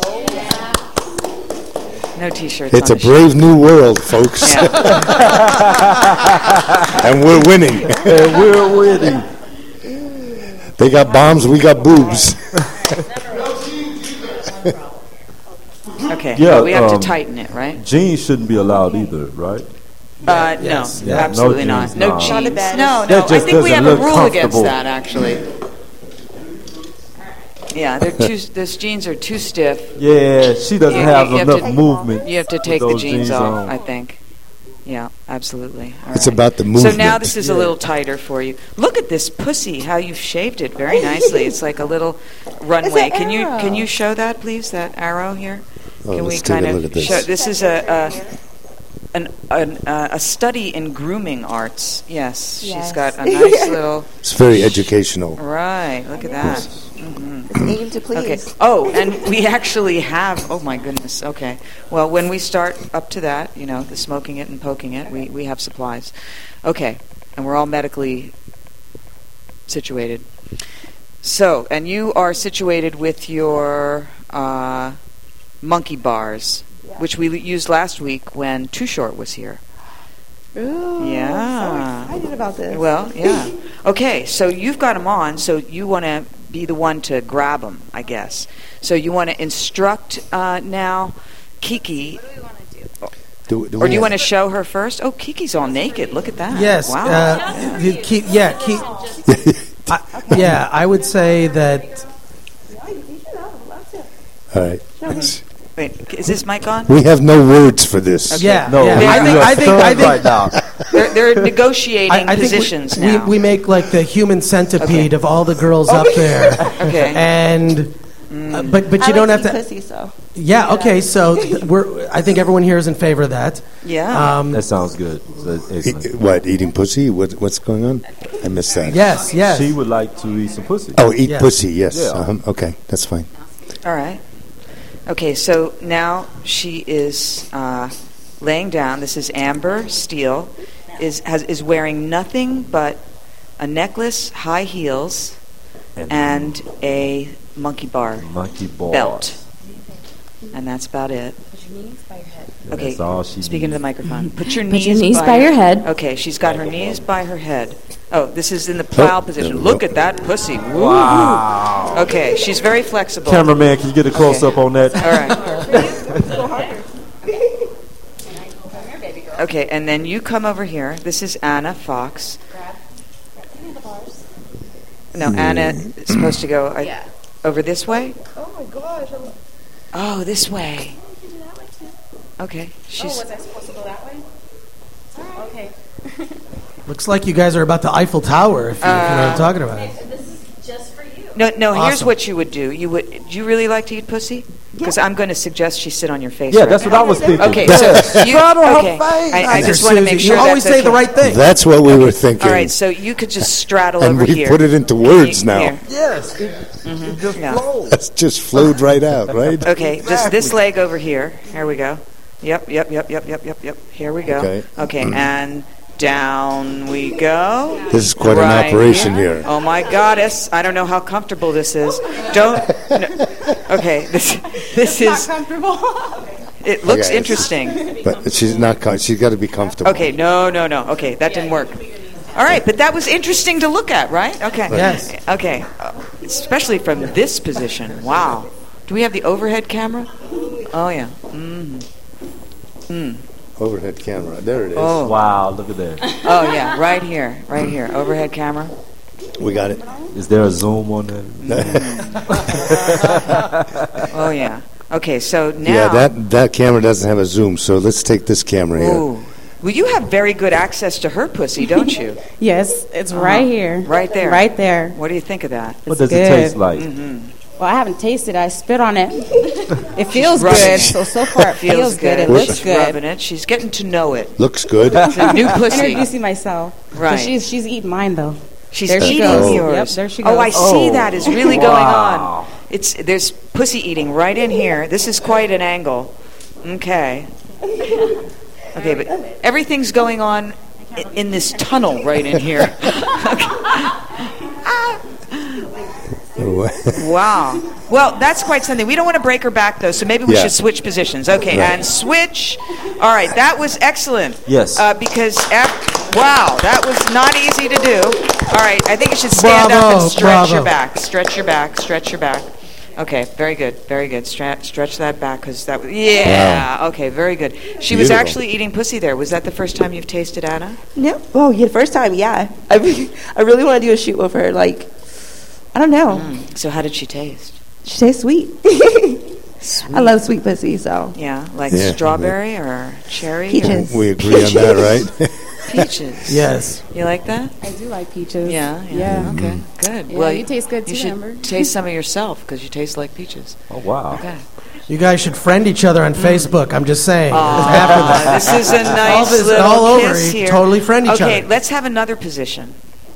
No T-shirts. It's a on the brave new world, folks. show. Yeah. And we're winning. And we're winning. They got bombs, we got boobs. Okay. Yeah, well, we have um, to tighten it, right? Jeans shouldn't be allowed either, right? Uh, yes. no, Yeah, no absolutely not. jeans, No no. jeans. Not a bed. No, That no. I just think we doesn't have a look rule against comfortable. that, actually. Yeah, they're too. Those jeans are too stiff. Yeah, she doesn't You- have you have enough to- movement. You have to with take the those jeans off, on. I think. Yeah, absolutely. All It's right. about the So movement. now this is a little tighter for you. Look at this pussy, how you've shaved it very nicely. It's like a little runway. It's an Can you arrow. can you show that, please? That arrow here. Oh, Can we let's take kind a of look at this. show? This is a. a an, an, uh, a study in grooming arts. Yes, she's Yes. got a nice little. It's very educational. Right, look at that. It's aim to please. Okay. Oh, and we actually have. Oh my goodness. Okay. Well, when we start up to that, you know, the smoking it and poking it, we, we have supplies. Okay. and we're all medically situated. So, and you are situated with your uh, monkey bars, yeah. which we l- used last week when Too Short was here. Ooh, yeah. so excited about this. Well, yeah. Okay, so you've got them on, so you want to be the one to grab them, I guess. So you want to instruct uh, now Kiki. What do we want to do? Do, do Or do you have- want to show her first? Oh, Kiki's all naked. Look at that. Yes. Wow. Uh, the key, yeah. Key, I, yeah. I would say that. All right. Wait, is this mic on? We have no words for this. Okay. Yeah. No, yeah. we- I we think. are I think. I stunned think. right now. They're, they're negotiating I, I think positions we, now. We, we make like the human centipede Okay. of all the girls up there. Okay. And. Uh, but but I you don't like have to to. eat pussy, so. Yeah. Okay. So th- we're. I think everyone here is in favor of that. Yeah. Um, That sounds good. That's E- excellent. what, eating pussy? What, what's going on? I missed that. yes. Yes. She would like to eat some pussy. Oh, eat Yes. pussy, yes. Yeah. Uh-huh. Okay, that's fine. All right. Okay, so now she is uh, laying down. This is Amber Steele. Is has is wearing nothing but a necklace, high heels, and a monkey bar Monkey bar. belt. And that's about it. Put your knees by your head. Okay, That's all she speaking to the needs. microphone. Put your Put knees, your knees by, by your head. Okay, she's got her knees by her head. Oh, this is in the plow Oh, position. uh, Look oh. at that pussy. Woo. Wow. Okay, she's very flexible. Cameraman, can you get a close up on that? All right. Okay, and then you come over here. This is Anna Fox. No, Anna is supposed to go uh, Yeah. over this way. Oh my gosh. Oh, this way. Okay, she's. I supposed to go that way? Okay. Looks like you guys are about the Eiffel Tower. If you, if you know what I'm talking about. This is just for you. No, no. Here's Awesome. what you would do. You would. Do you really like to eat pussy? Because I'm going to suggest she sit on your face. Yeah, right that's now. what I was thinking. Okay, Yes. so you. Sit on her Okay, face. I, I just Dr. want to make Susie, sure you always that's say the okay. right thing. That's what we were thinking. All right, so you could just straddle and over we here. put it into words Here. now. Yes. It, it just Yeah. flows. That's just flowed right out, right? Okay, just this Exactly. leg over here. Here we go. Yep, yep, yep, yep, yep, yep, yep. Here we go. Okay. Okay, and down we go. This is quite Right an operation here. Oh my goddess! I don't know how comfortable this is. Don't. No. Okay, this this is. Comfortable. It looks Okay. interesting. But she's not. Com- she's got to be comfortable. Okay, no, no, no. Okay, that didn't work. All right, but that was interesting to look at, right? Okay. Yes. Okay, uh, especially from this position. Wow. Do we have the overhead camera? Oh yeah. Mm. Mm. Overhead camera. There it is. Oh. Wow, look at that. Oh yeah, right here, right here. Overhead camera. We got it. Is there a zoom on that? Oh yeah. Okay, so now. Yeah, that that camera doesn't have a zoom, so let's take this camera here. Ooh. Well, you have very good access to her pussy, don't you? Yes, it's Uh-huh. right here. Right there. Right there. What do you think of that? What It's does it good. taste like? Mm-hmm. Well, I haven't tasted it. I spit on it. It feels rubbing good. it. So, so far it feels, good. It Where's looks She's good. rubbing it. She's getting to know it. Looks good. It's a new pussy. Introducing myself. 'Cause Right. She's, she's eating mine, though. She's There she eating goes. yours. Yep, there she Oh, I goes. see Oh. that is really Wow. going on. It's there's pussy eating right in here. This is quite an angle. Okay. Okay, but everything's going on i- in this tunnel right in here. Wow. Well, that's quite something. We don't want to break her back, though, so maybe we Yeah. should switch positions. Okay, Right. and switch. All right, that was excellent. Yes. Uh, because, af- wow, that was not easy to do. All right, I think you should stand up Bravo, and stretch bravo. your back. Stretch your back, stretch your back. Okay, very good, very good. Stra- stretch that back, because that was, yeah, okay, very good. She was Beautiful. actually eating pussy there. Was that the first time you've tasted Anna? Yeah. Oh, yeah. First time, yeah. I really, I really want to do a shoot with her. Like, I don't know. Mm. So how did she taste? She tastes sweet. I love sweet pussy, so. Yeah, like Yeah. strawberry or cherry? Peaches. We agree on that, right? Or peaches. Yes. You like that? I do like peaches. Yeah, yeah. Yeah. Okay, good. Yeah, well, you taste good You too, should Amber. taste some of yourself because you taste like peaches. Oh, wow. Okay. You guys should friend each other on Facebook. I'm just saying. Aw, this is a nice All this- little all over, kiss you here. totally friend each okay, other. let's have another position.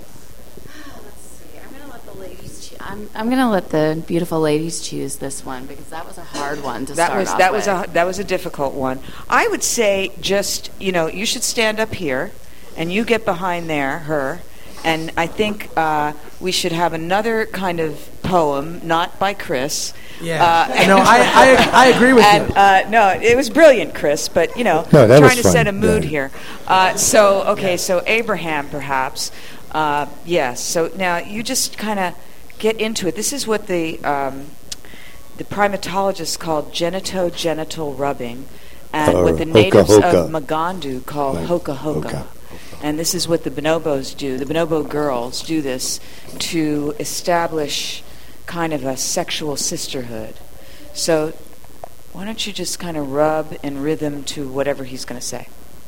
I'm gonna let the ladies. Choo- I'm, I'm gonna let the beautiful ladies choose this one because that was a hard one to That start was off that with. was a that was a difficult one. I would say just you know you should stand up here, and you get behind there, her, and I think uh, we should have another kind of poem, not by Chris. Yeah. Uh, no, I, I I agree with and, you. Uh, no, it was brilliant, Chris, but, you know, No, that was trying to fun. set a mood Yeah. here. Uh, so, okay, so Abraham, perhaps. Uh, yes, so now you just kind of get into it. This is what the... Um, the primatologists called genito-genital rubbing, and Or what the hoka natives hoka. of Magandu call Right. hoka hoka. Hoka. And this is what the bonobos do. The bonobo girls do this to establish kind of a sexual sisterhood. So why don't you just kind of rub in rhythm to whatever he's going to say?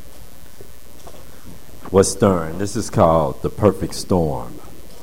What's stirring? This is called The Perfect Storm.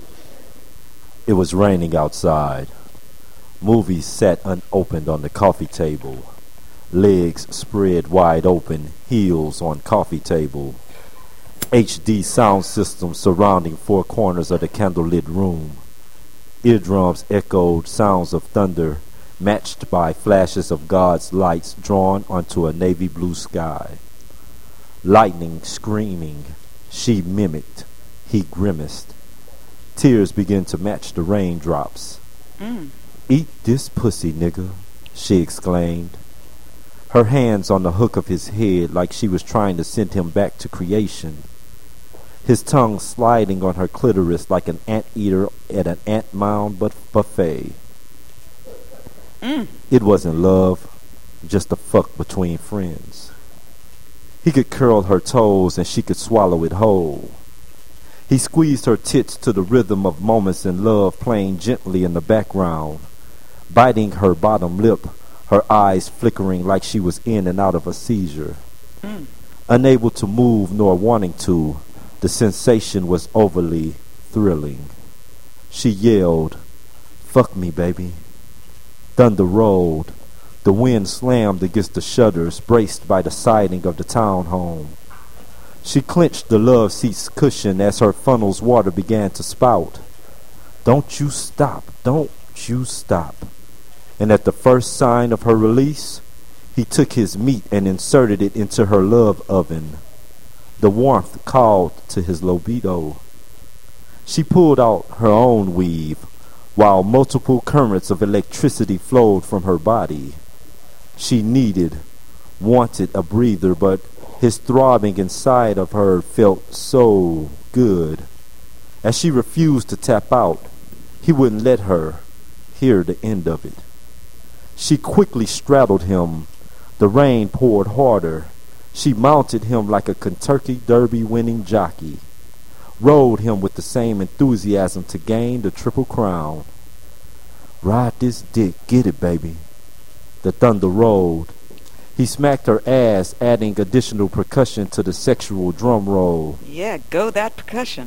It was raining outside. Movies sat unopened on the coffee table. Legs spread wide open, heels on coffee table. H D sound system surrounding four corners of the candlelit room. Eardrums echoed sounds of thunder, matched by flashes of God's lights drawn onto a navy blue sky. Lightning screaming, she mimicked, he grimaced. Tears began to match the raindrops. Mm. "Eat this pussy, nigga," she exclaimed. Her hands on the hook of his head like she was trying to send him back to creation. His tongue sliding on her clitoris like an anteater at an ant mound but buffet. Mm. It wasn't love, just a fuck between friends. He could curl her toes and she could swallow it whole. He squeezed her tits to the rhythm of moments in love playing gently in the background, biting her bottom lip, her eyes flickering like she was in and out of a seizure. Mm. Unable to move nor wanting to, the sensation was overly thrilling. She yelled, "Fuck me, baby." Thunder rolled. The wind slammed against the shutters, braced by the siding of the townhome. She clenched the love seat's cushion as her funnel's water began to spout. "Don't you stop, don't you stop." And at the first sign of her release, he took his meat and inserted it into her love oven. The warmth called to his libido. She pulled out her own weave, while multiple currents of electricity flowed from her body. She needed, wanted a breather, but his throbbing inside of her felt so good. As she refused to tap out, he wouldn't let her hear the end of it. She quickly straddled him. The rain poured harder. She mounted him like a Kentucky Derby winning jockey, rode him with the same enthusiasm to gain the triple crown. "Ride this dick, get it, baby." The thunder rolled. He smacked her ass, adding additional percussion to the sexual drum roll. Yeah, go that percussion.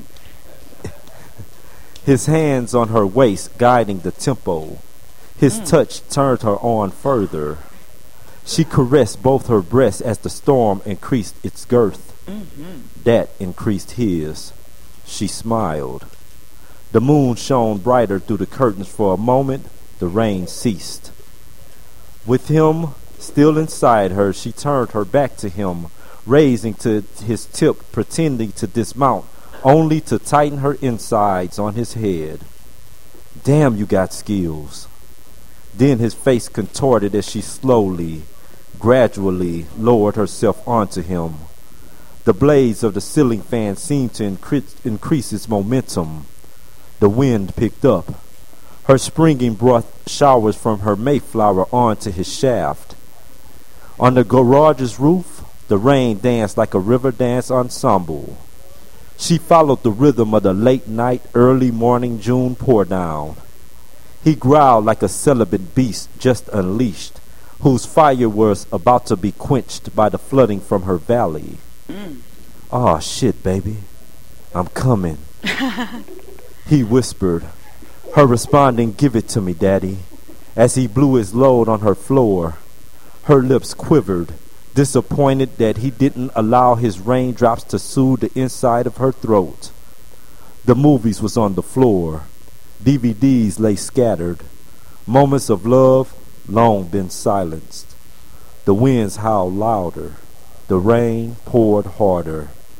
His hands on her waist guiding the tempo. His Mm. touch turned her on further. She caressed both her breasts as the storm increased its girth. Mm-hmm. That increased his. She smiled. The moon shone brighter through the curtains for a moment. The rain ceased. With him still inside her, she turned her back to him, raising to his tip, pretending to dismount, only to tighten her insides on his head. "Damn, you got skills." Then his face contorted as she slowly, gradually lowered herself onto him. The blades of the ceiling fan seemed to increase, increase its momentum. The wind picked up. Her springing brought showers from her Mayflower onto his shaft. On the garage's roof, the rain danced like a river dance ensemble. She followed the rhythm of the late night, early morning June pour down. He growled like a celibate beast just unleashed, whose fire was about to be quenched by the flooding from her valley. Mm. "Aw, shit, baby. I'm coming," he whispered, her responding, "Give it to me, daddy," as he blew his load on her floor. Her lips quivered, disappointed that he didn't allow his raindrops to soothe the inside of her throat. The movies was on the floor. D V Ds lay scattered. Moments of love long been silenced. The winds howled louder. The rain poured harder.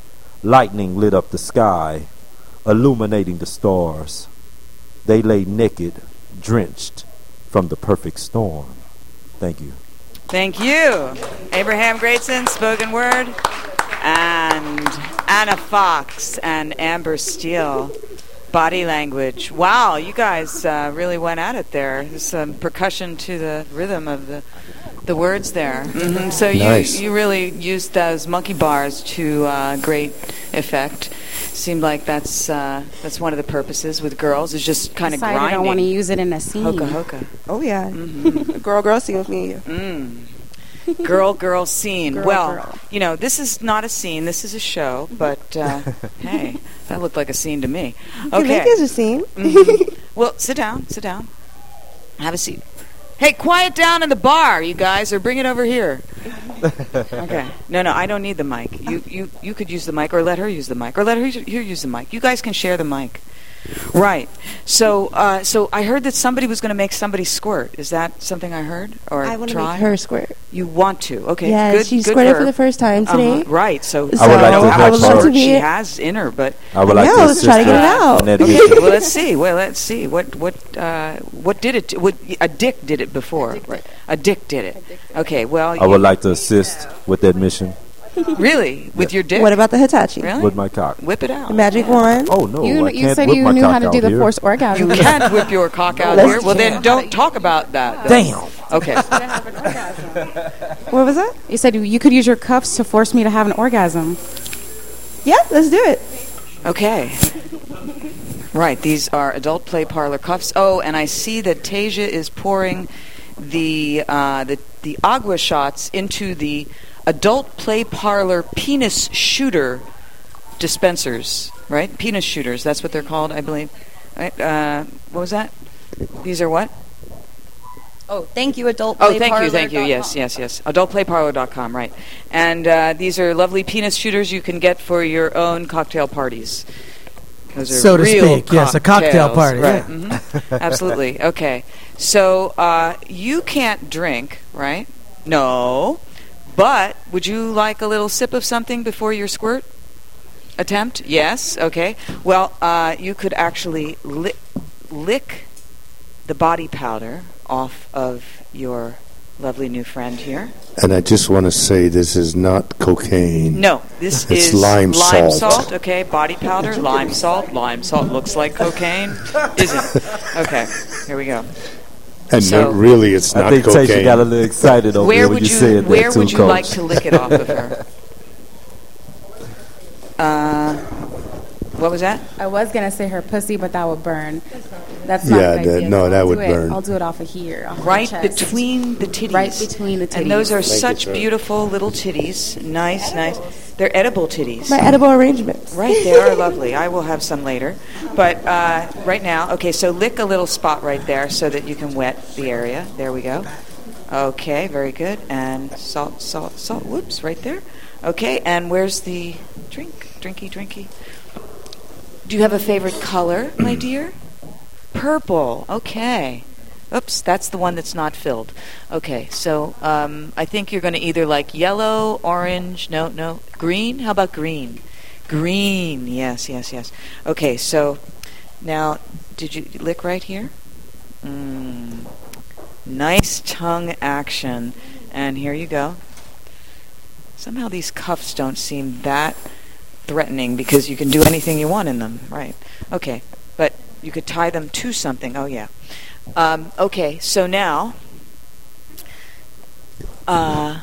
Lightning lit up the sky, illuminating the stars. They lay naked, drenched from the perfect storm. Thank you. Thank you. Abraham Grayson, spoken word. And Anna Fox and Amber Steele, body language. Wow, you guys uh, really went at it there. There's some percussion to the rhythm of the the words there. Mm-hmm. So Nice. you, you really used those monkey bars to uh, great effect. Seemed like that's uh, that's one of the purposes with girls is just kind of Decided grinding. I want to use it in a scene. Hoka hoka. Oh yeah, Mm-hmm. girl, girl, sing with me. Mm. Girl, girl scene. Girl, well, girl. you know, this is not a scene. This is a show. But uh, hey, that looked like a scene to me. You Okay. think it's a scene? Mhm. Well, sit down. Sit down. Have a seat. Hey, quiet down in the bar, you guys, or bring it over here. Okay. No, no, I don't need the mic. You, you, you could use the mic, or let her use the mic, or let her use, her use the mic. You guys can share the mic. Right. So, uh, so I heard that somebody was going to make somebody squirt. Is that something I heard, or I want to try? make her squirt. You want to? Okay. Yes, good. she good squirted her. for the first time today. Uh-huh. Right. So, So I would like to how I would love much to be she it. has in her, but I would like know, to let's assist try to get her it out. in that okay. mission. Well, let's see. Well, let's see. What what uh, what did it? What a dick did it before? Right. A dick did it. Okay. Well, I would like to assist with that mission really with your dick. What about the Hitachi? Really? with my cock. Whip it out. The magic wand? Oh no! You, I you can't said whip you my knew cock how to do out the here. forced orgasm. You can't whip your cock out Let's here. Well, then can't. don't talk about that. Damn. Okay. What was that? You said you could use your cuffs to force me to have an orgasm. Yeah, let's do it. Okay. Right. These are adult play parlor cuffs. Oh, and I see that Tasia is pouring the uh, the the agua shots into the adult play parlor penis shooter dispensers. Right? Penis shooters. That's what they're called, I believe. Right? Uh, what was that? These are what? Oh, thank you, adult. Oh, thank you, thank you. Yes, yes, yes. adult play parlor dot com, right. And uh, these are lovely penis shooters you can get for your own cocktail parties. Those are So to real speak, yes, a cocktail cocktails, party, Right. yeah. Mhm. Absolutely. Okay. So uh, you can't drink, right? No. But would you like a little sip of something before your squirt attempt? Yes. Okay. Well, uh, you could actually li- lick the body powder off of your lovely new friend here. And I just want to say this is not cocaine. No, this It's is lime salt. salt. Okay, body powder, lime salt. Lime salt looks like cocaine, isn't? Okay, here we go. And So- no, really, it's I not think cocaine. Tasha got a little excited over Where there when would you you said that Where too, would you Coach. like to lick it off of her? Uh, what was that? I was gonna say her pussy, but that would burn. That's Yeah, not a good that- idea. no, So that I'll would do it- burn. I'll do it off of here, off Right the chest. between the titties. Right between the titties. And those are Thank you, such sir. beautiful little titties. Nice, nice. They're edible titties. My edible arrangements. Right, they are lovely. I will have some later. But uh, right now, okay, so lick a little spot right there so that you can wet the area. There we go. Okay, very good. And salt, salt, salt. Whoops, right there. Okay, and where's the drink? Drinky, drinky. Do you have a favorite color, my dear? Purple. Okay. Oops, that's the one that's not filled. Okay, so um, I think you're going to either like yellow, orange, no, no, green. How about green? Green, yes, yes, yes. Okay, so now, did you lick right here? Mm, nice tongue action. And here you go. Somehow these cuffs don't seem that threatening because you can do anything you want in them. Right. Okay, but you could tie them to something. Oh, yeah. Um, okay, so now, uh,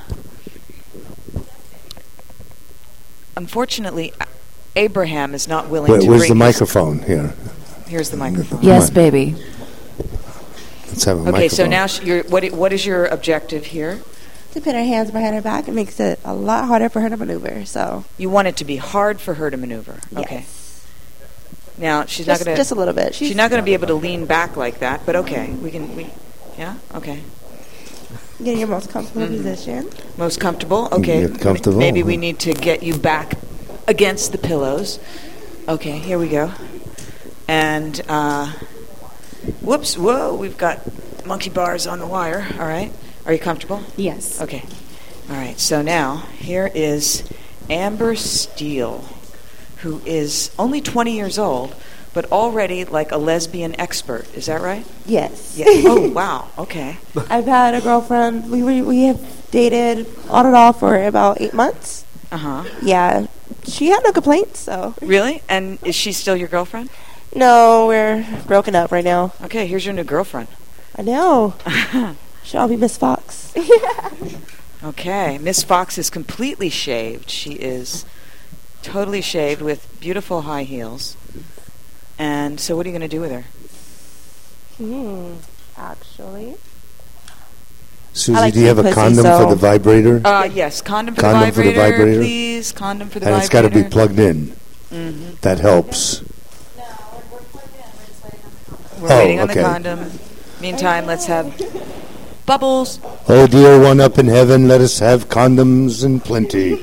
unfortunately, A- Abraham is not willing Where, to where's bring the his- microphone here? Here's the microphone. Yes, on. baby. Let's have a Okay, microphone. so now sh- you're, what, i- what is your objective here? To put her hands behind her back, it makes it a lot harder for her to maneuver. So You want it to be hard for her to maneuver. Okay. yes. Now she's just, not going just a little bit. She's not going to be able to lean back like that, but okay, we can. We, yeah. Okay. Get in your most comfortable Mhm. position. Most comfortable. Okay. Get comfortable. M- maybe we need to get you back against the pillows. Okay. Here we go. And uh, whoops! Whoa! We've got monkey bars on the wire. All right. Are you comfortable? Yes. Okay. All right. So now here is Amber Steele. who is only twenty years old, but already like a lesbian expert. Is that right? Yes. Yeah. Oh, wow. Okay. I've had a girlfriend. We were, we have dated on and off for about eight months. Uh-huh. Yeah. She had no complaints, so. Really? And is she still your girlfriend? No, we're broken up right now. Okay, here's your new girlfriend. I know. She'll be Miss Fox. Okay. Miss Fox is completely shaved. She is totally shaved with beautiful high heels. And so what are you going to do with her? Hmm. Actually. Susie, like do you have a pussy, condom so- for the vibrator? Uh, yes, condom for, Condom the, for the vibrator, vibrator? please. Condom for the And vibrator. it's got to be plugged in. Mm-hmm. That helps. We're Oh, waiting on okay. the condom. Meantime, let's have Bubbles. Oh, dear one up in heaven, let us have condoms in plenty.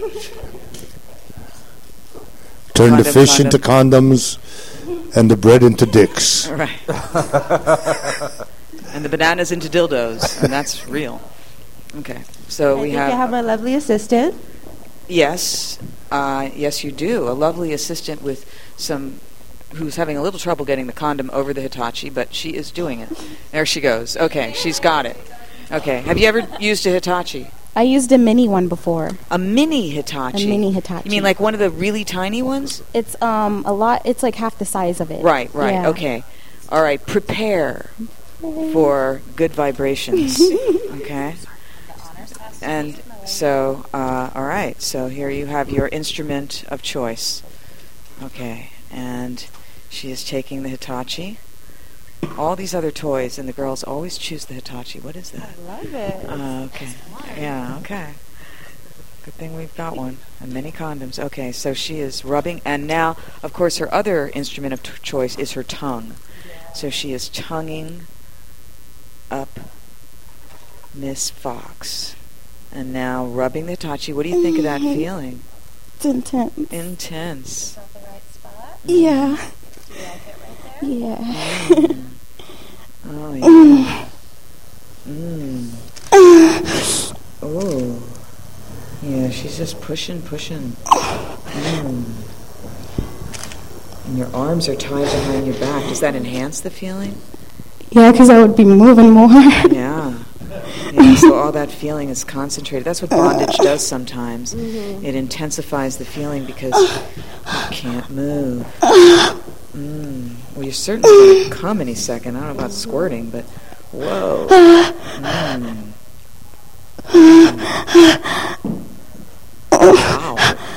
Turn the Condom, fish condom. into condoms and the bread into dicks. Right. And the bananas into dildos, and that's real. Okay, so I we think have, I have my lovely assistant. yes, uh, yes, you do, a lovely assistant with some who's having a little trouble getting the condom over the Hitachi, but she is doing it. There she goes. Okay, she's got it. Okay, have you ever used a Hitachi? I used a mini one before. A mini Hitachi. A mini Hitachi. You mean like one of the really tiny ones? It's um a lot. It's like half the size of it. Right, right. Yeah. Okay. All right. Prepare for good vibrations. Okay. And so, uh, all right. So here you have your instrument of choice. Okay. And she is taking the Hitachi. All these other toys, and the girls always choose the Hitachi. What is that? I love it. Uh, okay. Yeah, okay. Good thing we've got one. And many condoms. Okay, so she is rubbing. And now, of course, her other instrument of t- choice is her tongue. So she is tonguing up Miss Fox. And now rubbing the Hitachi. What do you think of that feeling? It's intense. Intense. Yeah. Yeah. Mm. Oh, yeah. Mm. Oh. Yeah, she's just pushing, pushing. Mm. And your arms are tied behind your back. Does that enhance the feeling? Yeah, because I would be moving more. Yeah. Yeah, so all that feeling is concentrated. That's what bondage does sometimes. Mm-hmm. It intensifies the feeling because you can't move. Mm. Well, you're certainly going to come any second. I don't know about squirting, but whoa. Mm. Wow.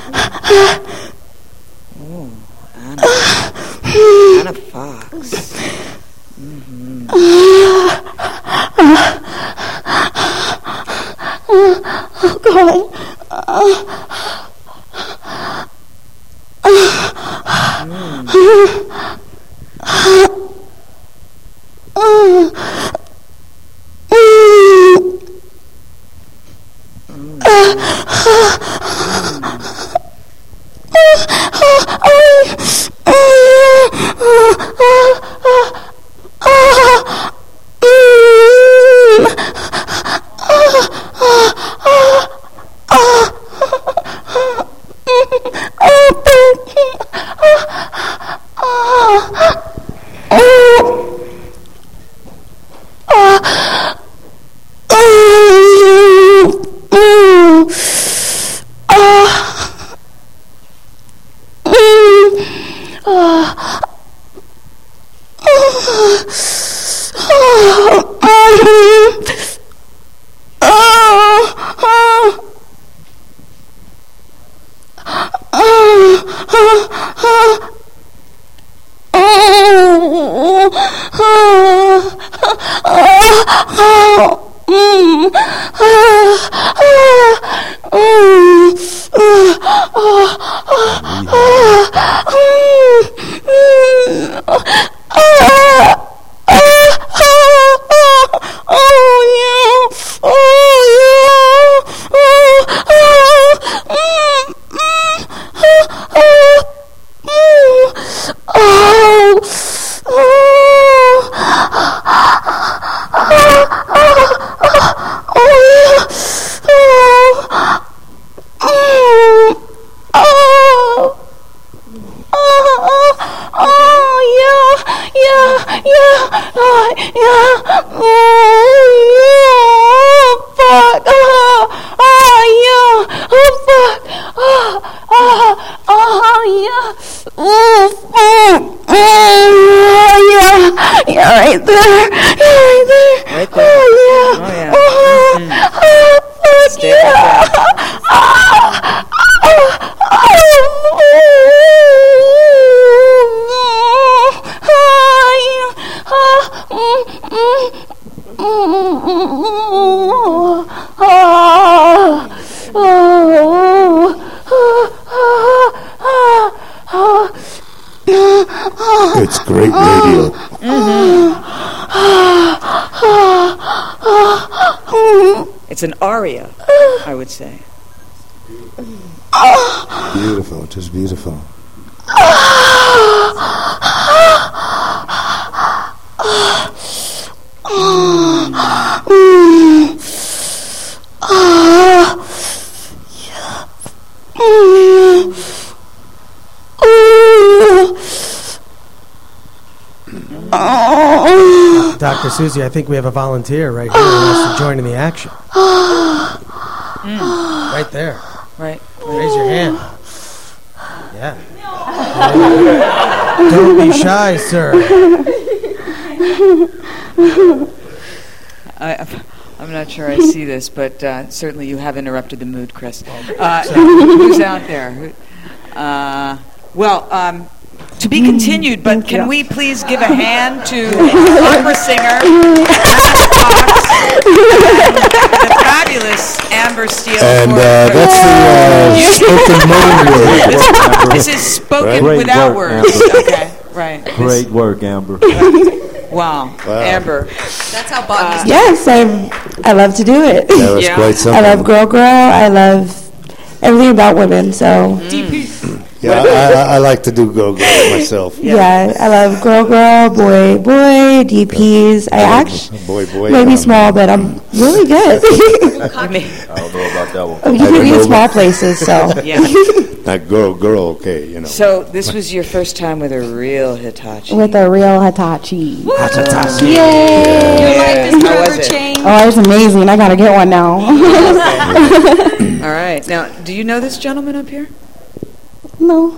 Oh, Anna. Anna Fox. Mm-hmm. Oh God. You're right there. You're right there. Right there. Oh, yeah. Oh, yeah. Uh-huh. Mm. Oh, fuck Stay yeah. like that. Ah, oh, It's great radio. It's an aria, I would say. Beautiful, just beautiful. Doctor Susie, I think we have a volunteer right here who wants to join in the action. Right there. Right. Raise your hand. Yeah. Don't be shy, sir. I, I'm not sure I see this, but uh, certainly you have interrupted the mood, Chris. Uh, who's out there? Who- Uh, well, um, to be continued, but can we please give a hand to opera singer, Matt Fox, and the fabulous Amber Steele. And for- uh, that's the uh, spoken moan word. This is spoken Great without work, words. Amber. Okay, right. Great work, Amber. Wow. Wow. Amber. That's how botany's Yes, I I love to do it. That was Yeah. quite I something. love Girl Girl. I love everything about women. So Yeah, I, I, I like to do go go myself. yeah. I love Girl Girl, Boy Boy, D Ps. I actually Boy, boy. maybe um, small, but I'm really good. I don't know about that one. you I can don't be in know. small places, so Yeah. Not girl, girl, okay, you know. So this was your first time with a real Hitachi. With a real Hitachi. Hitachi. Yay! Your life is How forever was it? changed. Oh, it's amazing. I gotta get one now. All right. Now, do you know this gentleman up here? No.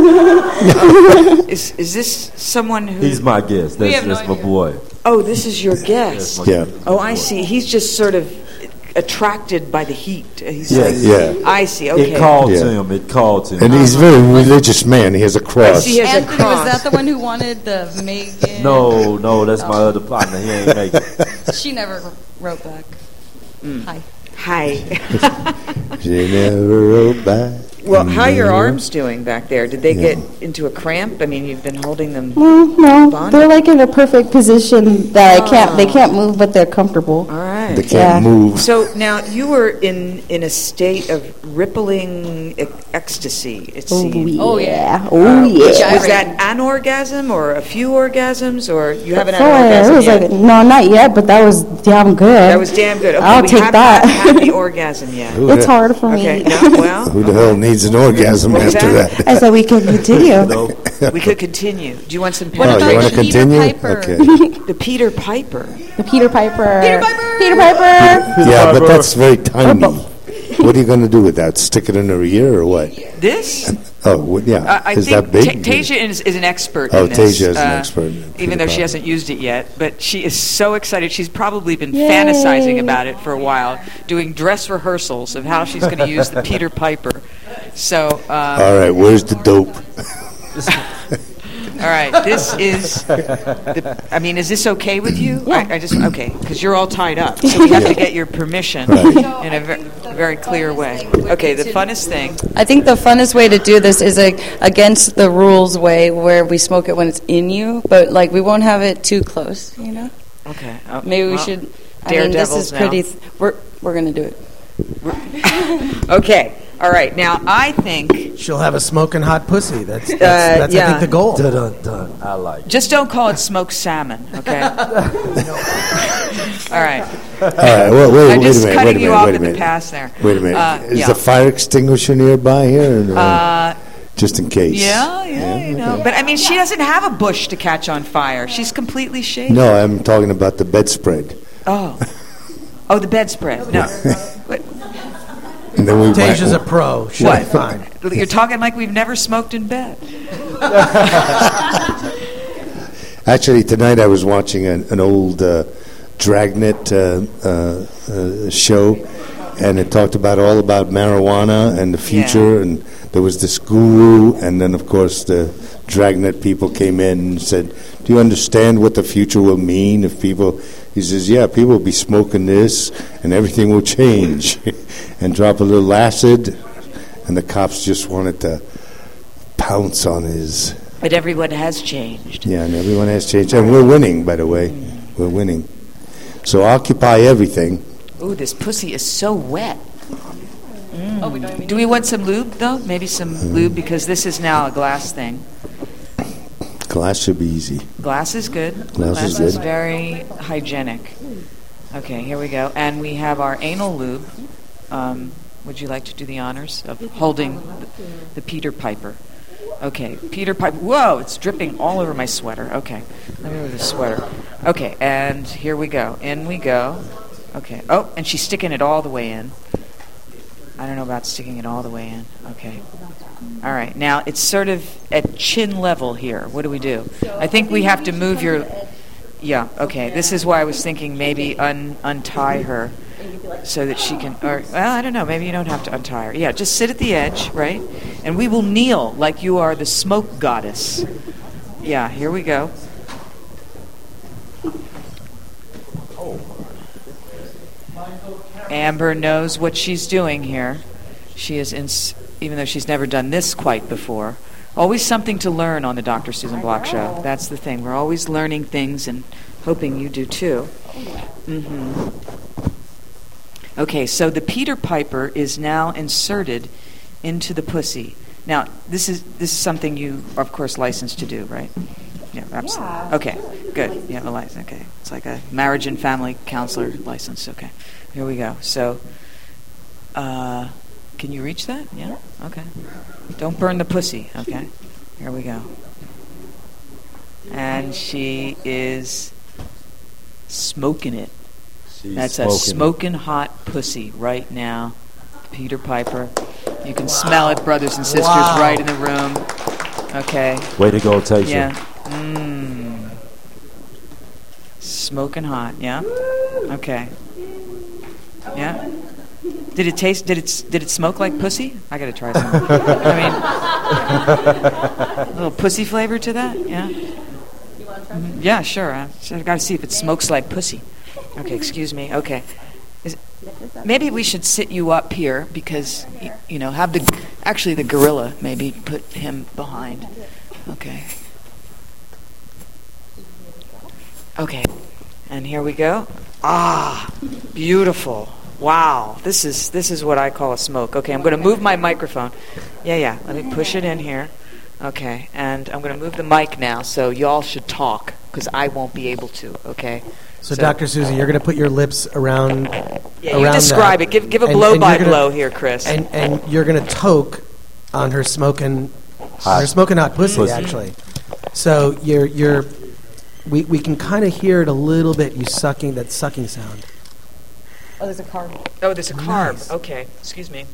Is is this someone who? He's my guest. We That's, have no that's my idea. boy. Oh, this is your That's guest. my Yeah. guest. Oh, I see. He's just sort of attracted by the heat. He's Yeah, like, yeah. I see. Okay. It called Yeah. to him. It called to him. And he's a very religious man. He has a I cross. see. He has a Anthony, was cross. that the one who wanted the Megan? No, no, that's my other partner. He ain't make it. She never wrote back. Hi. Hi. She never wrote back. Well, how are your arms doing back there? Did they get into a cramp? I mean, you've been holding them. No, no. Bonded? They're like in a perfect position that I can't. They can't move, but they're comfortable. All right. They can't Yeah. move. So now you were in in a state of rippling e- ecstasy. It Oh seemed. yeah. Oh, yeah. Oh Uh, yeah. Was Gyrating. that an orgasm or a few orgasms, or you haven't had Boy, an it orgasm was yet? like no, not yet, but that was damn good. That was damn good. Okay, I'll we take haven't that. had the orgasm yet. Who It's the, hard for me. Okay, no, well, Who the hell needs an orgasm What was after that? that? I said we can continue. No. we could continue. Do you want some What Oh, about you want to Peter continue? Piper? Okay. the Peter Piper? The Peter Piper. Peter Piper! Peter Piper. Yeah, but that's very tiny. What are you going to do with that? Stick it in her ear or what? This? Oh, well, yeah. Uh, I is think that big? Ta- Tasia is, is an expert Oh, in this. Tasia is an uh, expert in it. Even though she Peter hasn't used it yet. But she is so excited. She's probably been Yay. fantasizing about it for a while, doing dress rehearsals of how she's going to use the Peter Piper. So, uh, All right, where's the dope? all right, this is, the, I mean, is this okay with you? Yeah. I, I just, okay, because you're all tied up. So we have to get your permission in a ver- very clear way. Okay, the funnest thing. I think the funnest way to do this is like against the rules way, where we smoke it when it's in you, but like we won't have it too close. You know, Okay. uh, maybe we well, should. I mean, this daredevils is now. pretty. Th- we're we're gonna do it. Okay, all right. Now, I think, She'll have a smoking hot pussy. That's that's, Uh, that's I yeah. think the goal. Dun, dun, dun. I like it. just don't call it smoked salmon, okay? All right. All right, well, wait, I'm wait just a minute, cutting wait a you minute, off wait a in the minute. past there. Wait a minute. Uh, Is yeah. the fire extinguisher nearby here? Or, uh, Uh, just in case. yeah, yeah, you know. But I mean, she doesn't have a bush to catch on fire. She's completely shaved. No, I'm talking about the bedspread. Oh. Oh, the bedspread. No. What? And then we Tasia's a pro. She'll be What? fine. You're talking like we've never smoked in bed. Actually, tonight I was watching an, an old uh, Dragnet uh, uh, uh, show, and it talked about all about marijuana and the future, Yeah. and there was this guru, and then, of course, the Dragnet people came in and said, do you understand what the future will mean if people... He says, yeah, people will be smoking this, and everything will change, and drop a little acid, and the cops just wanted to pounce on his... But everyone has changed. Yeah, and everyone has changed. And we're winning, by the way. We're winning. So occupy everything. Ooh, this pussy is so wet. Mm. Oh, we don't even Do we want some lube, though? Maybe some Mm. lube, because this is now a glass thing. Glass should be easy. Glass is good. Glass is is good. very hygienic. Okay, here we go. And we have our anal lube. Um, would you like to do the honors of holding the, the Peter Piper? Okay, Peter Piper. Whoa, it's dripping all over my sweater. Okay, let me move the sweater. Okay, and here we go. In we go. Okay. Oh, and she's sticking it all the way in. I don't know about sticking it all the way in. Okay. All right. Now, it's sort of at chin level here. What do we do? I think we have to move your... Yeah, okay. This is why I was thinking maybe un- untie her so that she can... Or, well, I don't know. Maybe you don't have to untie her. Yeah, just sit at the edge, right? And we will kneel like you are the smoke goddess. Yeah, here we go. Amber knows what she's doing here. She is, ins- even though she's never done this quite before, always something to learn on the Doctor Susan Block Show. That's the thing. We're always learning things and hoping you do too. Mm-hmm. Okay, so the Peter Piper is now inserted into the pussy. Now, this is this is something you are, of course, licensed to do, right? Yeah, absolutely. Yeah. Okay, good. You have a license. Okay, it's like a marriage and family counselor license. Okay, here we go. So, uh, can you reach that? Yeah. Okay. Don't burn the pussy. Okay. Here we go. And she is smoking it. She's That's smoking a it. smoking hot pussy right now. Peter Piper. You can smell it, brothers and sisters, Wow. right in the room. Okay. Way to go, Tasha. Yeah. Mmm. Smoking hot. Yeah. Okay. Yeah. Did it taste? Did it? Did it smoke like pussy? I gotta try some. I mean, a little pussy flavor to that. Yeah. Mhm. Yeah, sure. I, I gotta see if it smokes like pussy. Okay. Excuse me. Okay. Is, maybe we should sit you up here because y- you know have the actually the gorilla maybe put him behind. Okay. Okay. And here we go. Ah, beautiful. Wow. This is this is what I call a smoke. Okay, I'm going to move my microphone. Yeah, yeah. Let me push it in here. Okay. And I'm going to move the mic now so y'all should talk because I won't be able to. Okay. So, Doctor Susie, you're going to put your lips around. Yeah, around you describe that. it. Give give a And- blow and by you're gonna- blow here, Chris. And and you're going to toke on her smoking, Hot. her smoking hot pussy, Pussy. actually. So you're you're, we we can kind of hear it a little bit. You sucking that sucking sound. Oh, there's a carb. Oh, there's a carb. Nice. Okay. Excuse me.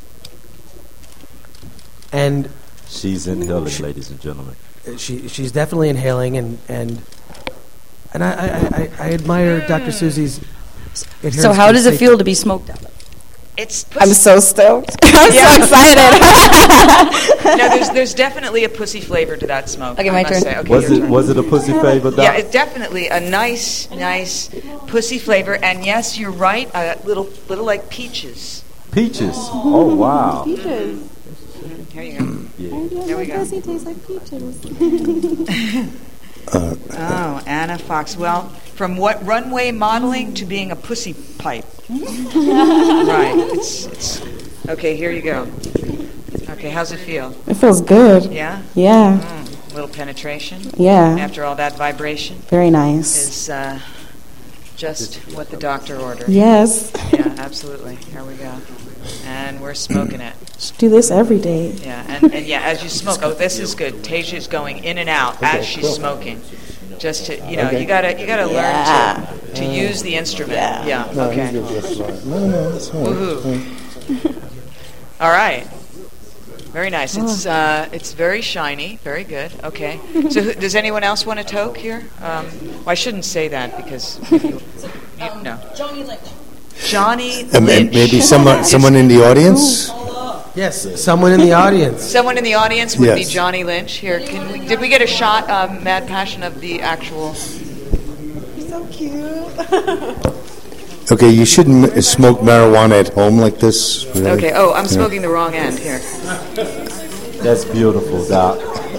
And She's inhaling, ladies and gentlemen. she she's definitely inhaling, and and and I I, I, I admire Doctor Susie's. adherence So how to does it safety. feel to be smoked out? It's I'm so stoked. I'm Yeah. so excited. No, there's there's definitely a pussy flavor to that smoke. Okay, I my must turn. say. Okay, Was your it turn. was it a pussy favor, Doc? Yeah, it's definitely a nice, nice pussy flavor. And yes, you're right. A little, little like peaches. Peaches. Oh wow. Peaches. Here you go. Yeah. There we go. Pussy tastes like peaches. Oh, Anna Fox. Well, from what runway modeling to being a pussy pipe. Right. It's it's okay. Here you go. Okay, how's it feel? It feels good. Yeah. Yeah. Mm, little penetration. Yeah. After all that vibration Very nice. is uh, just what the doctor ordered. Yes. Yeah, absolutely. Here we go. And we're smoking it. Should do this every day. Yeah, and, and yeah, as you smoke, oh, this is good. Tasha's going in and out as she's smoking. Just to, you know, you gotta, you gotta Yeah. learn to, to use the instrument. Yeah. Yeah. No, Okay. he's just right. No, no, that's fine. Woohoo! All right. Very nice. It's uh, it's very shiny. Very good. Okay. So, who, does anyone else want a toque here? Um, well, I shouldn't say that because you, you, no. Johnny Lynch. Johnny And Lynch. maybe someone, someone in the audience. Yes, someone in the audience. Someone in the audience would be Yes. Johnny Lynch. Here, can we, did we get a shot, um, Mad Passion, of the actual? So cute. Okay, you shouldn't m- smoke marijuana at home like this. Really. Okay. Oh, I'm Yeah. smoking the wrong end here. That's beautiful, Doc.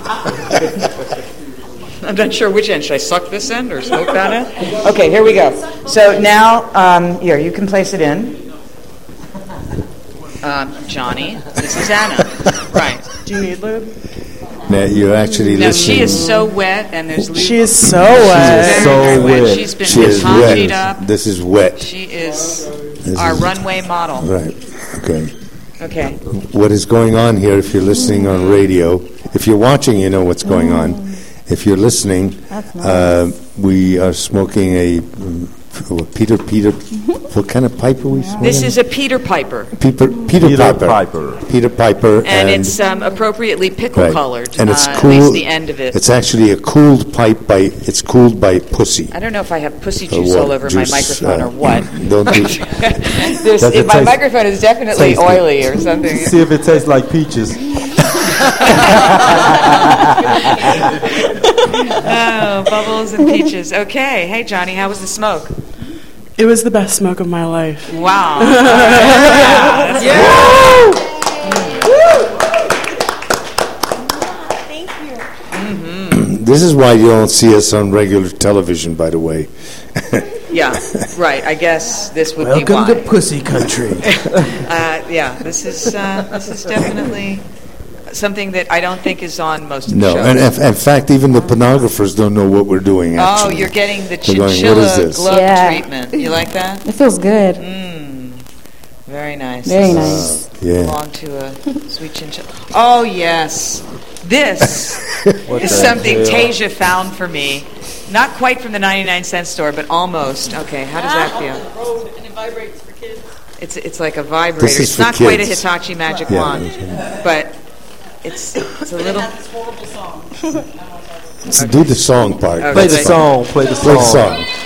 I'm not sure which end. Should I suck this end or smoke that end? Okay, here we go. So now, um, here, you can place it in. Um, Johnny, this is Anna. Right. Do you need lube? Now, you're actually Now, listening. she is so wet, and there's lube. She is so wet. Very, so very wet. She's been She is Hitachi'd wet. up. This is wet. She is This our is- runway model. Right. Okay. Okay. What is going on here, if you're listening on radio, if you're watching, you know what's going on. If you're listening, uh, we are smoking a mm, Peter Peter. What kind of pipe are we smoking? This is a Peter Piper, Peter Peter, Peter Piper. Piper. Peter Piper, and, it's um, appropriately pickle right. colored. and it's uh, cool. At least the end of it. It's actually a cooled pipe by. It's cooled by pussy. I don't know if I have pussy Or juice what? all over Juice, my microphone uh, or what. Don't do. There's, Does it my taste- microphone is definitely taste it? oily or something. See if it tastes like peaches. Oh, bubbles and peaches. Okay. Hey, Johnny, how was the smoke? It was the best smoke of my life. Wow. Yeah, that's good. This is why you don't see us on regular television, by the way. Yeah, right. I guess this would be Welcome why. to Pussy Country. Uh, yeah, this is uh, this is definitely something that I don't think is on most of the No, shows. and if, in fact, even the pornographers don't know what we're doing. Oh, Actually, you're getting the They're going, "What is chinchilla this?" glove Yeah. treatment. You like that? It feels good. Mm, very nice. Very This nice. Yeah. belong to a sweet chinchilla. Oh, yes. This What is the something hell? Tasia found for me. Not quite from the ninety-nine cent store, but almost. Okay, how does that feel? And it vibrates for kids. It's it's like a vibrator. This is It's for not quite a kids. Hitachi Magic Yeah. Wand, but it's it's a little. Let's do the song part. Okay. Play the Right. song. Play the Play the song. song.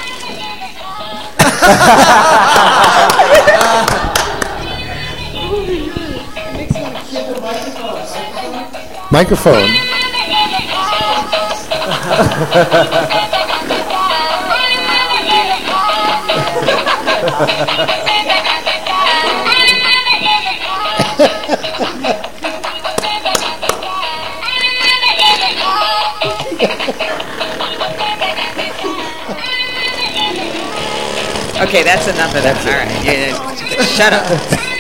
Microphone. Okay, that's enough of that. All right, yeah, shut up.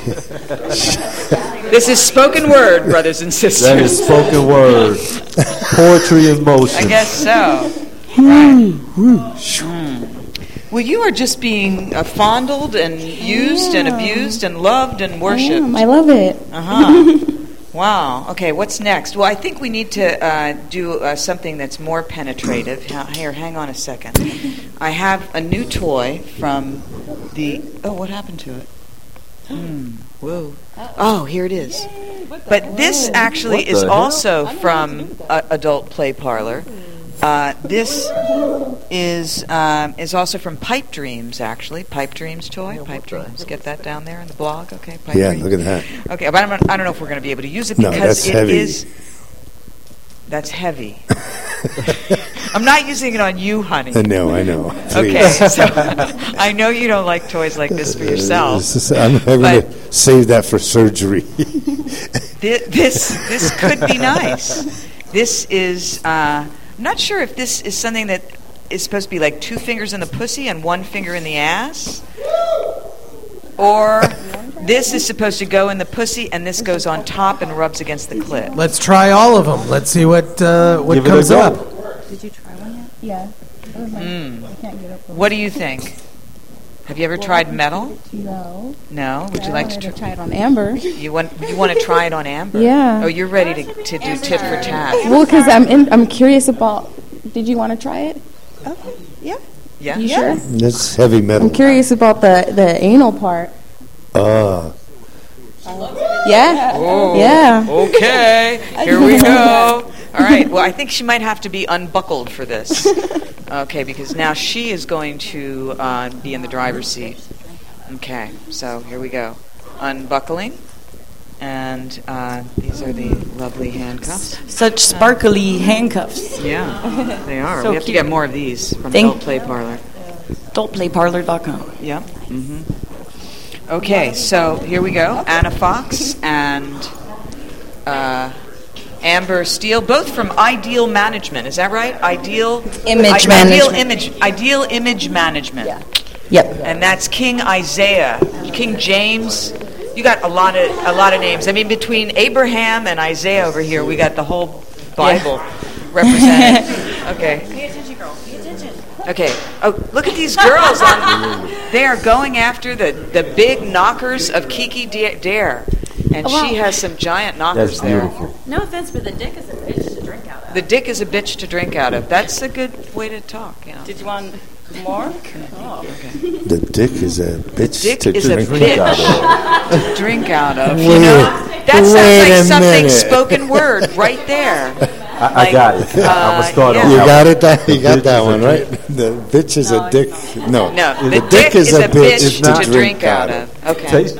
This is spoken word, brothers and sisters. That is spoken word. Poetry in motion. I guess so. Right. Mm. Well, you are just being uh, fondled and used and abused and loved and I worshipped. am. I love it. Uh-huh. Wow. Okay, what's next? Well, I think we need to uh, do uh, something that's more penetrative. Ha- Here, hang on a second. I have a new toy from the... Oh, what happened to it? Hmm. Whoa. Oh, here it is. But this actually What is the hell? also from uh, Adult Play Parlor. Uh, this is um, is also from Pipe Dreams, actually. Pipe Dreams toy. Pipe Dreams. Get that down there in the blog, okay? Pipe Yeah, Dreams. look at that. Okay, but I'm not, I don't know if we're going to be able to use it No, because that's it heavy. is. That's heavy. I'm not using it on you, honey. Uh, no, I know. Okay, Please. so I know you don't like toys like this for yourself. This is- I'm, I'm going to save that for surgery. Thi- This this could be nice. This is. Uh, I'm not sure if this is something that is supposed to be like two fingers in the pussy and one finger in the ass, or this is supposed to go in the pussy and this goes on top and rubs against the clit. Let's try all of them. Let's see what uh, what Give it a comes go. up. Did you try one yet? Yeah. Mm. I can't get up. What do you think? Have you ever tried metal? No. No. Would you like to try? try it on Amber? You want you want to try it on Amber? Yeah. Oh, you're ready to, to do tit for tat. Well, because I'm in, I'm curious about. Did you want to try it? Yeah. Yeah. You sure? This heavy metal. I'm curious about the the anal part. Ah. Yeah. Oh, Yeah. Okay. Here we go. All right. Well, I think she might have to be unbuckled for this. Okay, because now she is going to uh, be in the driver's seat. Okay. So here we go. Unbuckling. And uh, these are the lovely handcuffs. Such sparkly handcuffs. Yeah, they are. So we have to cute. get more of these from Thank- Adult Play Parlor. adult play parlor dot com. Yep. Mm-hmm. Okay, so here we go. Anna Fox and uh, Amber Steele, both from Ideal Management. Is that right? Ideal Image I- Management. Ideal Image. Ideal Image Management. Yeah. Yep. And that's King Isaiah, King James. You got a lot of a lot of names. I mean, between Abraham and Isaiah over here, we got the whole Bible represented. Okay. Pay attention, girl. Pay attention. Okay. Oh, look at these girls. On, they are going after the, the big knockers of Kiki Da- Dare. And Oh, wow. she has some giant knockers That's there. beautiful. No offense, but the dick is a bitch to drink out of. The dick is a bitch to drink out of. That's a good way to talk, you know. Did you want more? Oh, okay. The dick is a bitch Dick to is a drink bitch out of. to drink out of. Wait, You know, that sounds wait like a something minute. spoken word right there. I, I got it. I'm uh, gonna start yeah. on You that got one. it. That, you The got bitch that is a one right. dick. The bitch is a dick. No, No, the the dick is a bitch to to drink out of. Okay. Taste.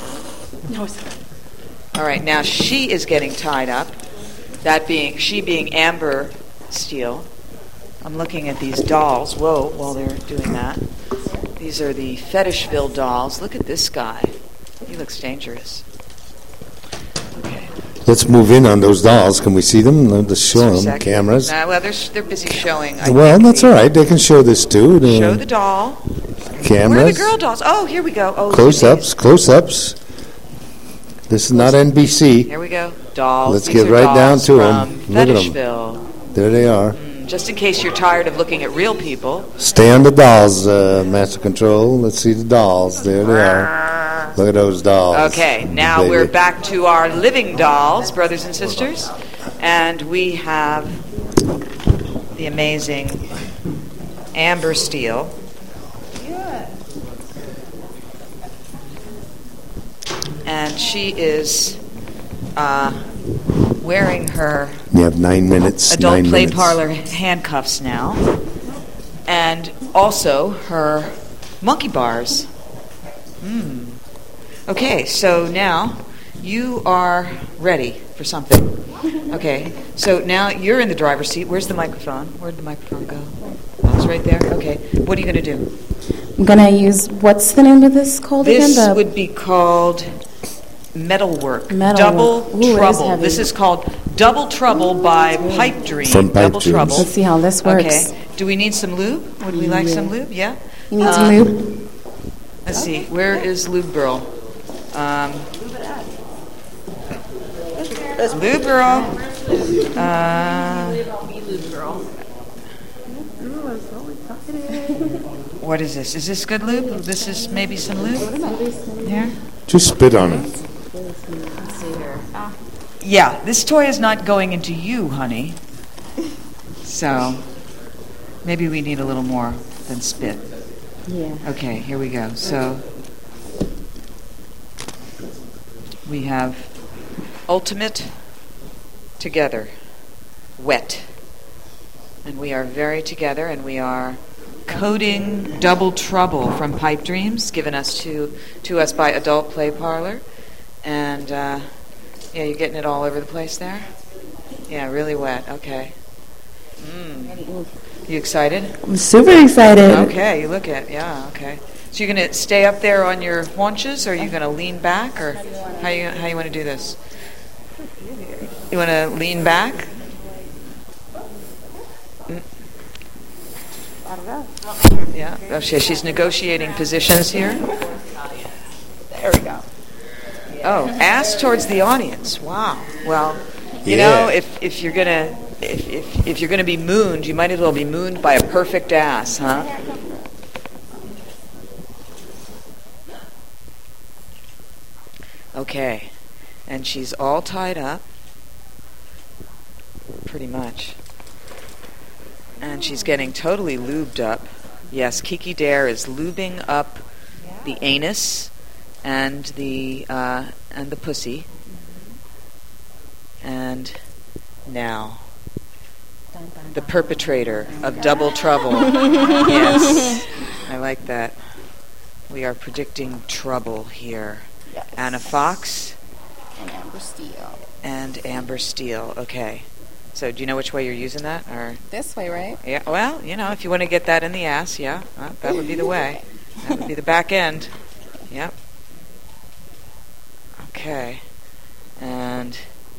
All right, now she is getting tied up. That being, she being Amber Steele. I'm looking at these dolls. Whoa, while they're doing that. These are the Fetishville dolls. Look at this guy. He looks dangerous. Okay. Let's move in on those dolls. Can we see them? Let's show Just a them. second. Cameras. Uh, well, they're, they're busy showing. I Well, think that's the- all right. They can show this too. The Show the doll. cameras. Where are the girl dolls? Oh, here we go. Oh, Close-ups. Close-ups. This is not N B C. Here we go. Dolls. Let's These get are right down dolls to 'em. from Look at 'em. Fetishville. There they are. Mm, just in case you're tired of looking at real people. Stay on the dolls, uh, Master Control. Let's see the dolls. There they are. Look at those dolls. Okay, now Baby. we're back to our living dolls, brothers and sisters. And we have the amazing Amber Steele. And she is uh, wearing her You have nine minutes. adult nine play minutes. parlor handcuffs now, and also her monkey bars. Hmm. Okay, so now you are ready for something. Okay, so now you're in the driver's seat. Where's the microphone? Where'd the microphone go? Oh, it's right there. Okay, what are you going to do? I'm gonna use what's the name of this called This again? The would be called Metalwork. Metalwork. Double Ooh, it is Trouble. heavy. This is called Double Trouble by Pipe Dream. From Pipe Double Dreams. Trouble. Let's see how this works. Okay. Do we need some lube? Would we like some lube? Yeah. You need Uh, some lube? Let's see. Where is Lube Girl? Um, Lube Girl. Uh, what is this? Is this good lube? This is maybe some lube? Yeah. Just spit on it. Yeah. This toy is not going into you, honey. So maybe we need a little more than spit. Yeah. Okay, here we go. So we have Ultimate Together, Wet. And we are very together, and we are coding Double Trouble from Pipe Dreams, given us to, to us by Adult Play Parlor. And, uh, yeah, you're getting it all over the place there? Yeah, really wet. Okay. Mm. You excited? I'm super excited. Okay, you look at yeah. Okay, so you're gonna stay up there on your haunches, or are you gonna lean back, or how you how you want to do this? You want to lean back? Mm. Yeah. Oh, she, she's negotiating positions here. There we go. Oh, ass towards the audience. Wow. Well, you Yeah. know, if if you're gonna if, if if you're gonna be mooned, you might as well be mooned by a perfect ass, huh? Okay, and she's all tied up, pretty much, and she's getting totally lubed up. Yes, Kiki Dare is lubing up the anus and the uh, and the pussy. And now, the perpetrator of double trouble. Yes, I like that. We are predicting trouble here. Yes. Anna Fox. And Amber Steele. And Amber Steele. Okay. So do you know which way you're using that? Or This way, right? yeah. Well, you know, if you want to get that in the ass, yeah, uh, that would be the way. That would be the back end. Yep. Okay. And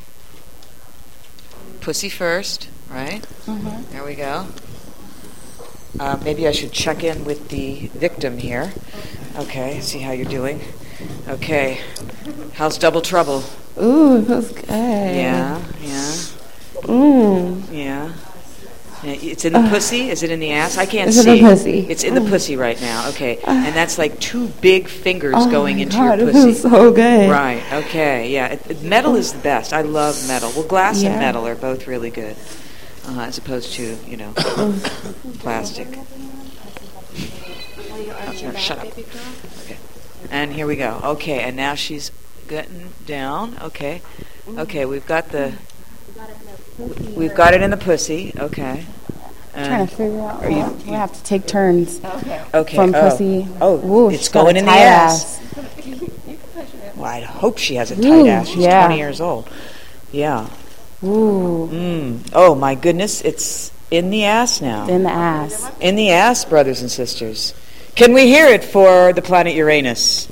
pussy first, right? Mm-hmm. There we go. Uh, maybe I should check in with the victim here. Okay, see how you're doing. Okay. How's double trouble? Ooh, it feels good. Yeah, yeah, Mm. yeah. Yeah, it's in the Uh, pussy? Is it in the ass? I can't it's in see. the pussy. It's in the Mm. pussy right now. Okay. And that's like two big fingers Oh going my into God, your it pussy. feels so good. Right. Okay. Yeah. It, it- metal is the best. I love metal. Well, glass Yeah. and metal are both really good, uh, as opposed to, you know, plastic. Oh, no, shut up. Okay. And here we go. Okay. And now she's getting down. Okay. Okay. We've got the. We've got it in the pussy. Okay. I'm trying And to figure out. are you- we have to take turns. Okay. Okay. From oh. pussy. Oh, Ooh, it's she's got going a in the tight ass. Well, I hope she has a tight Ooh, ass. She's yeah. twenty years old. Yeah. Ooh. Mm. Oh my goodness, it's in the ass now. In the ass. In the ass, brothers and sisters. Can we hear it for the planet Uranus?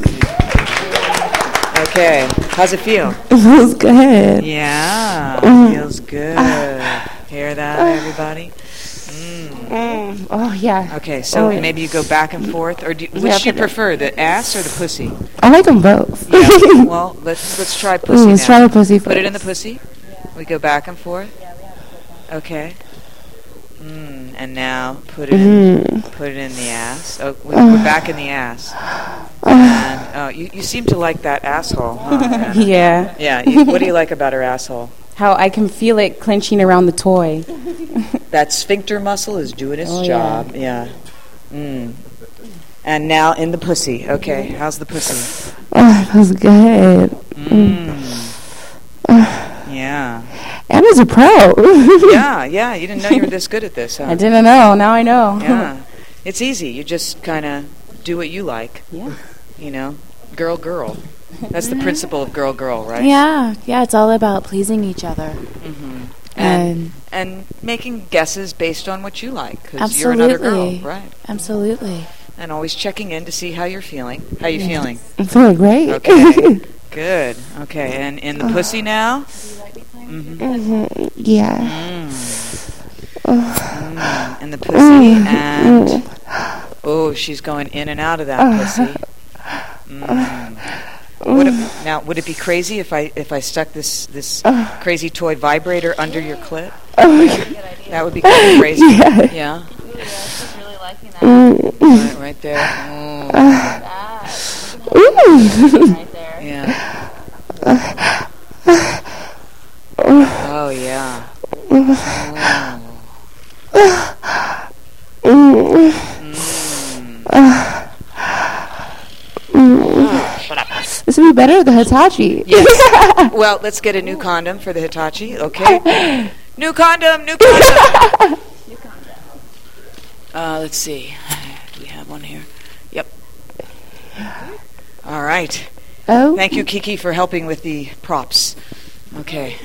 Okay. How's it feel? It feels good. Yeah. Mm. Feels good. Hear that, everybody? Mm. Mm. Oh, yeah. Okay, so Oh, yeah. maybe you go back and forth, or do you, which Yeah, do you but- prefer, the ass or the pussy? I like them both. Yeah. Well, let's let's try pussy Mm, now. let's try the pussy Put it in the first. pussy. We go back and forth. Okay. Mm, and now put it in. Mm. Put it in the ass. Oh, we, we're back in the ass. And oh, you you seem to like that asshole, huh? Anna? Yeah. Yeah. You, what do you like about her asshole? How I can feel it clenching around the toy. That sphincter muscle is doing its Oh, yeah. job. Yeah. Mm. And now in the pussy. Okay. How's the pussy? Oh, it feels good. Mm. Yeah. Anna's a pro. Yeah, yeah. You didn't know you were this good at this, huh? I didn't know. Now I know. Yeah. It's easy. You just kind of do what you like. Yeah. You know, girl, girl. That's the principle of girl, girl, right? Yeah, yeah, it's all about pleasing each other. hmm And and making guesses based on what you like, because you're another girl, absolutely, right? Absolutely. And always checking in to see how you're feeling. How you Yes. feeling? I'm feeling great. Okay. Good. Okay. And in the pussy now. Mm-hmm. Mhm. Yeah. Mm. Mm. In the pussy and oh, she's going in and out of that pussy. Mm. Would it, now, would it be crazy if I if I stuck this this crazy toy vibrator under your clit? That would be kind of crazy. Yeah. Yeah. She's really liking that. Mm. Right, right there. Mm. Ooh. Right there. Yeah. Oh yeah. Mm. Mm. Shut up. This would be better than Hitachi. Yes. Well, let's get a new condom for the Hitachi, okay? New condom, new condom. New condom. Uh, let's see. Do we have one here? Yep. All right. Oh. Thank you, Kiki, for helping with the props. Okay.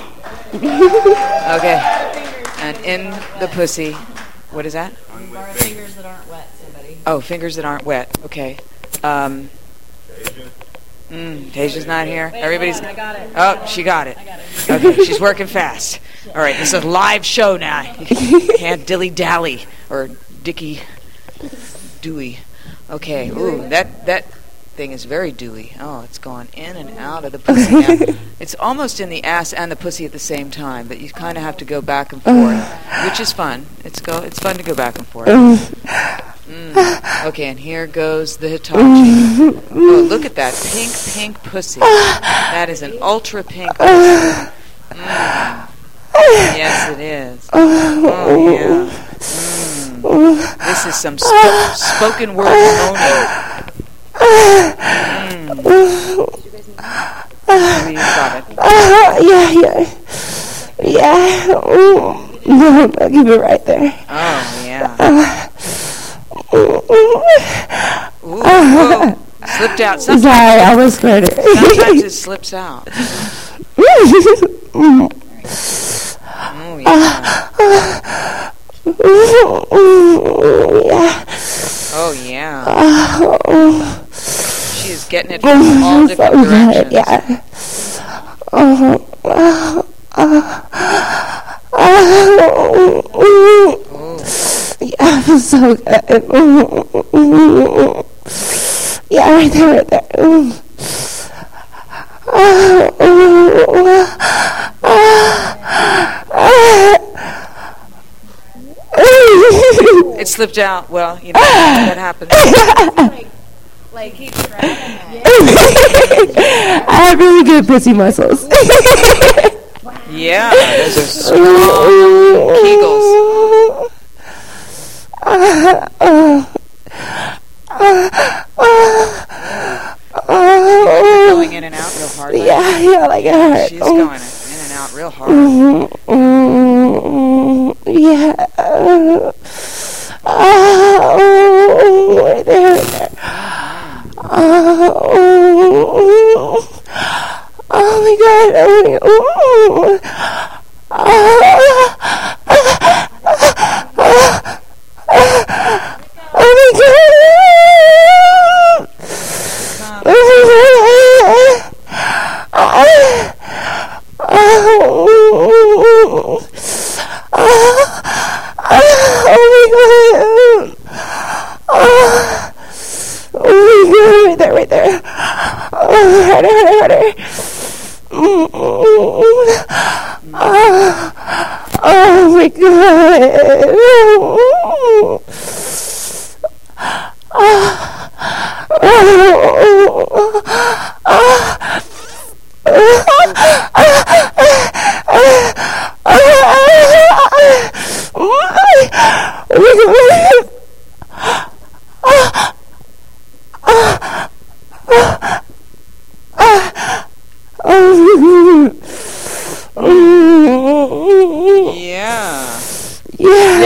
Okay. And in the pussy. What is that? Fingers that aren't wet, somebody. Oh, fingers that aren't wet. Okay. Um, mm, Tasia's not here. Everybody's. I got it. Oh, she got it. Okay, she's working fast. All right, this is a live show now. You can't dilly dally or dicky dooey. Okay. Ooh, that that thing is very dewy. Oh, it's going in and out of the pussy now. It's almost in the ass and the pussy at the same time, but you kind of have to go back and forth, which is fun. It's go. It's fun to go back and forth. Mm. Okay, and here goes the Hitachi. Oh, look at that pink, pink pussy. That is an ultra pink pussy. Mm. Yes, it is. Oh, yeah. Mm. This is some sp- spoken word moaning. Mm. You got it. Uh, yeah, yeah. Yeah. Ooh. No, I'll keep it right there. Oh, yeah. Uh, Ooh, whoa. Slipped out. Sometimes, Sorry, I was scared. sometimes it slips out. Oh, yeah. Oh, yeah. She is getting it from all different directions. Yeah. Uh, uh, uh, yeah, it feels so good. Yeah, right there, right there. It slipped out. Well, you know, that happens. Like he tried. I have really good pussy muscles. Yeah, those are strong Kegels. You're going in and out real hard. Like Yeah, yeah, like it hurts. She's going in and out real hard. Yeah. Oh, right there, right there. Oh, oh my God. Oh my God. Oh, oh my God. Right there, right there. Oh, harder, harder, harder. Oh my God. Yeah. Yeah.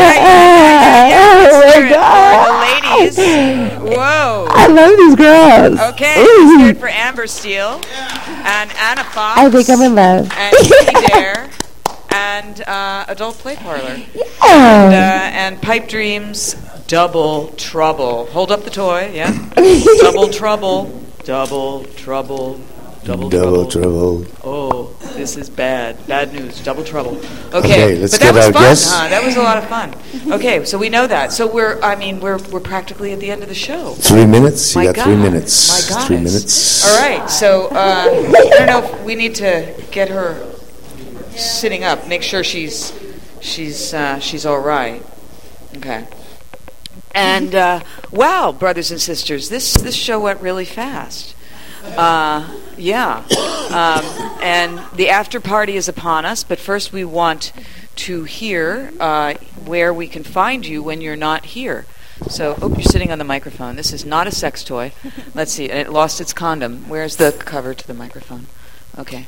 Oh my God. The ladies. Whoa. I love these girls. Okay, let's hear it for Amber Steele and Anna Fox. I think I'm in love. And Kitty Dare and uh, Adult Play Parlor. Yeah. And, uh, and Pipe Dreams, Double Trouble. Hold up the toy, yeah. Double Trouble, Double Trouble, Double, Double trouble. trouble. Oh, this is bad. Bad news. Double trouble. Okay, Okay, let's but that get was our fun, guests. huh? That was a lot of fun. Okay, so we know that. So we're, I mean, we're we're practically at the end of the show. Three minutes? You My got three God. minutes. My God. Three minutes. All right, so uh, I don't know if we need to get her sitting up. Make sure she's she's uh, she's all right. Okay. And uh, wow, brothers and sisters, this this show went really fast. Uh, yeah. Um, and the after party is upon us, but first we want to hear uh, where we can find you when you're not here. So, oh, you're sitting on the microphone. This is not a sex toy. Let's see. It lost its condom. Where's the cover to the microphone? Okay.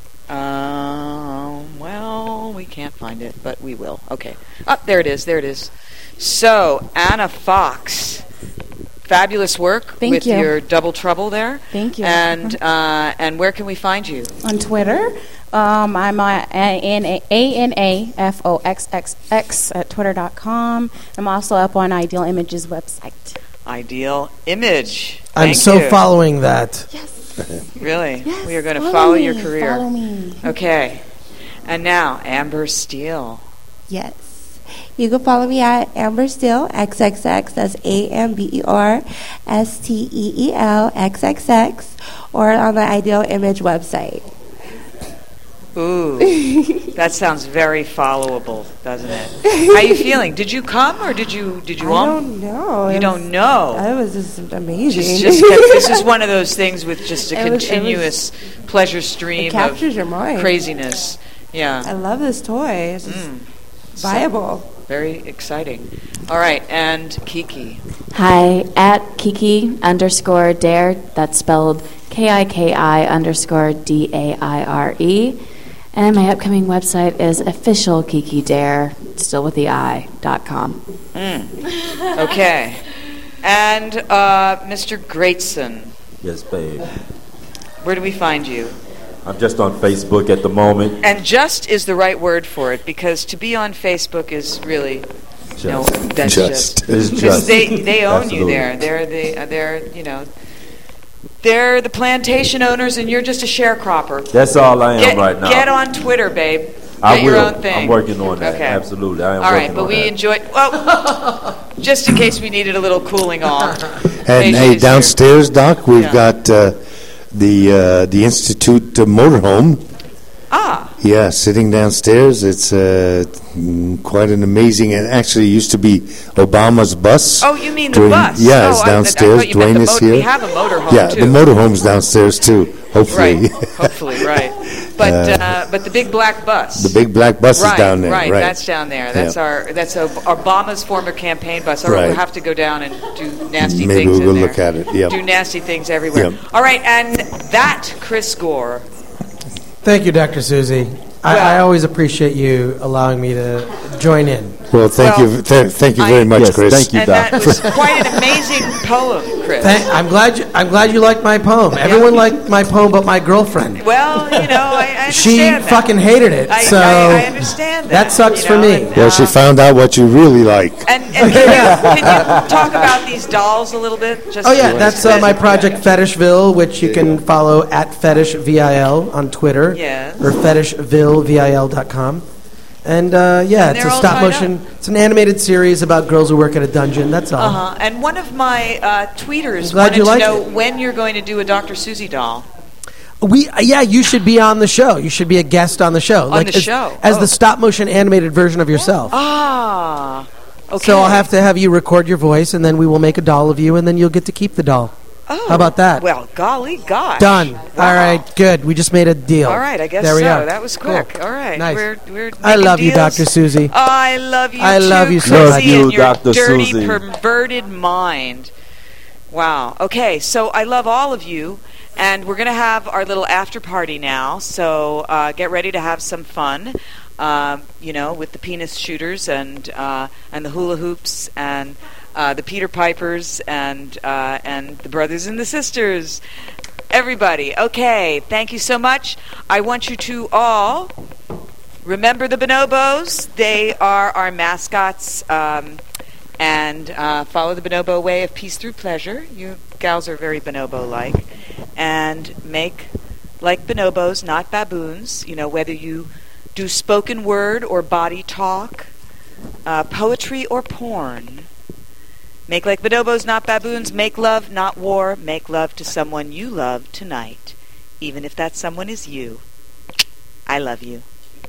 Um, well, we can't find it, but we will. Okay. Oh, there it is. There it is. So, Anna Fox. Fabulous work Thank with you. your Double Trouble there. Thank you. And uh, and where can we find you? On Twitter, um, I'm uh, A N A F O X X X at twitter dot com. I'm also up on Ideal Images website. Ideal Image. I'm Thank so you. following that. Really? Yes, we are going to follow follow me, your career. follow me. Okay. And now, Amber Steele. Yes. You can follow me at Amber Steele, X X X, that's A M B E R S T E E L, X X X, or on the Ideal Image website. Ooh, that sounds very followable, doesn't it? How are you feeling? Did you come or did you did you I um? don't know. You It don't was- know. That was just amazing. Just, just get, this is one of those things with just a It was- it was- continuous pleasure stream It captures of your mind. craziness. Yeah. I love this toy. It's just Mm. viable. Very exciting. All right, and Kiki. Hi, at Kiki underscore Dare. That's spelled K I K I underscore D A I R E. And my upcoming website is official Kiki Dare, still with the I, dot com. Mm. Okay. And uh, Mister Greatson, Yes, babe. where do we find you? I'm just on Facebook at the moment. And just is the right word for it, because to be on Facebook is really Just. no, that's Just. just. It's 'Cause just. They they own you Absolutely. there. They're the uh, they're you know they're the plantation owners, and you're just a sharecropper. That's all I am Get, right now. get on Twitter, babe. Get I your will. own thing. I'm working on that. Okay. Absolutely. I am All working right, but on we that. enjoy. Well, just in case we needed a little cooling off. And Hey, hey, she's downstairs, Doc, we've Yeah. got uh, the uh, the Institute uh, motorhome. Ah. Yeah, sitting downstairs. It's uh, mm, quite an amazing. And actually, it used to be Obama's bus. Oh, you mean the Dwayne- bus? Yeah, Oh, it's I- I downstairs. thought you meant Dwayne the is motor- here. we have a motorhome, Yeah, too. the motorhome's downstairs too. Hopefully, Right. Hopefully, right. But Uh, uh, but the big black bus. the big black bus right, is down there. Right, Right, that's down there. That's Yeah. our that's a, Obama's former campaign bus. Or Right. we'll have to go down and do nasty Maybe things we'll in there. look at it, yep. Do nasty things everywhere. Yep. All right, and that Chris Gore. Thank you, Doctor Susie. I, Well- I always appreciate you allowing me to join in. Well, thank Well, you, th- thank you I- very much, Yes, Chris. thank you, And Doc. that was quite an amazing poem, Chris. Thank, I'm glad you. I'm glad you liked my poem. Everyone liked my poem, but my girlfriend. Well, you know, I, I understand She that. fucking hated it. I, so I, I understand that. that sucks you for know, me. and, Well, she uh, found out what you really like. And, and can, you, can you talk about these dolls a little bit? Just Oh yeah, to- that's uh, my project Fetishville, which you can follow at FetishVIL on Twitter, Yes. or fetishville vil dot com. And uh, yeah, And it's they're a all stop tied motion. It's an animated series about girls who work at a dungeon. That's all. Uh-huh. And one of my uh, tweeters I'm glad wanted you to liked know it. when you're going to do a Doctor Susie doll. We uh, yeah, you should be on the show. You should be a guest on the show, On the as, show? as Oh. the stop motion animated version of yourself. Ah, okay. So I'll have to have you record your voice, and then we will make a doll of you, and then you'll get to keep the doll. Oh, How about that? Well, golly gosh. Done. Wow. All right, good. We just made a deal. All right, I guess there we so. are. That was Cool. quick. All right. Nice. We're, we're I making love you, deals. Doctor Susie. Oh, I love you I too, love you so Chrissy, much. Love you, and your Doctor dirty, Susie. perverted mind. Wow. Okay, so I love all of you, and we're going to have our little after party now, so uh, get ready to have some fun. Um, you know, with the penis shooters and uh, and the hula hoops and uh, the Peter Pipers and uh, and the brothers and the sisters. Everybody, okay, thank you so much. I want you to all remember the bonobos. They are our mascots, um, and uh, follow the bonobo way of peace through pleasure. You gals are very bonobo-like. And make like bonobos, not baboons. You know, whether you do spoken word or body talk, uh, poetry or porn. Make like bonobos, not baboons. Make love, not war. Make love to someone you love tonight, even if that someone is you. I love you.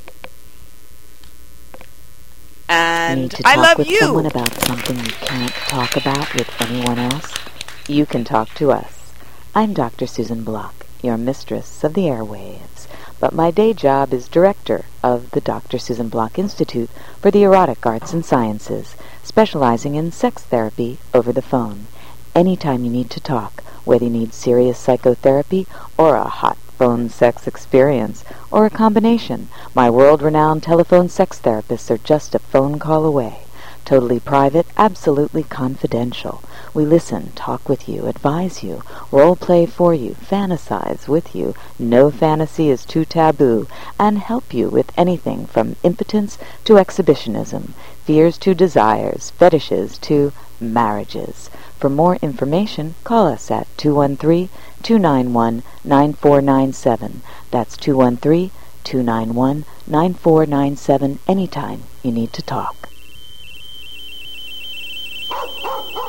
And Need to I talk love with you. someone about something you can't talk about with anyone else? You can talk to us. I'm Doctor Susan Block, your mistress of the airwaves, but my day job is director of the Doctor Susan Block Institute for the Erotic Arts and Sciences, specializing in sex therapy over the phone. Anytime you need to talk, whether you need serious psychotherapy or a hot phone sex experience, or a combination, my world-renowned telephone sex therapists are just a phone call away. Totally private, absolutely confidential. We listen, talk with you, advise you, role play for you, fantasize with you, no fantasy is too taboo, and help you with anything from impotence to exhibitionism, fears to desires, fetishes to marriages. For more information, call us at two one three, two nine one, nine four nine seven. That's two one three, two nine one, nine four nine seven anytime you need to talk.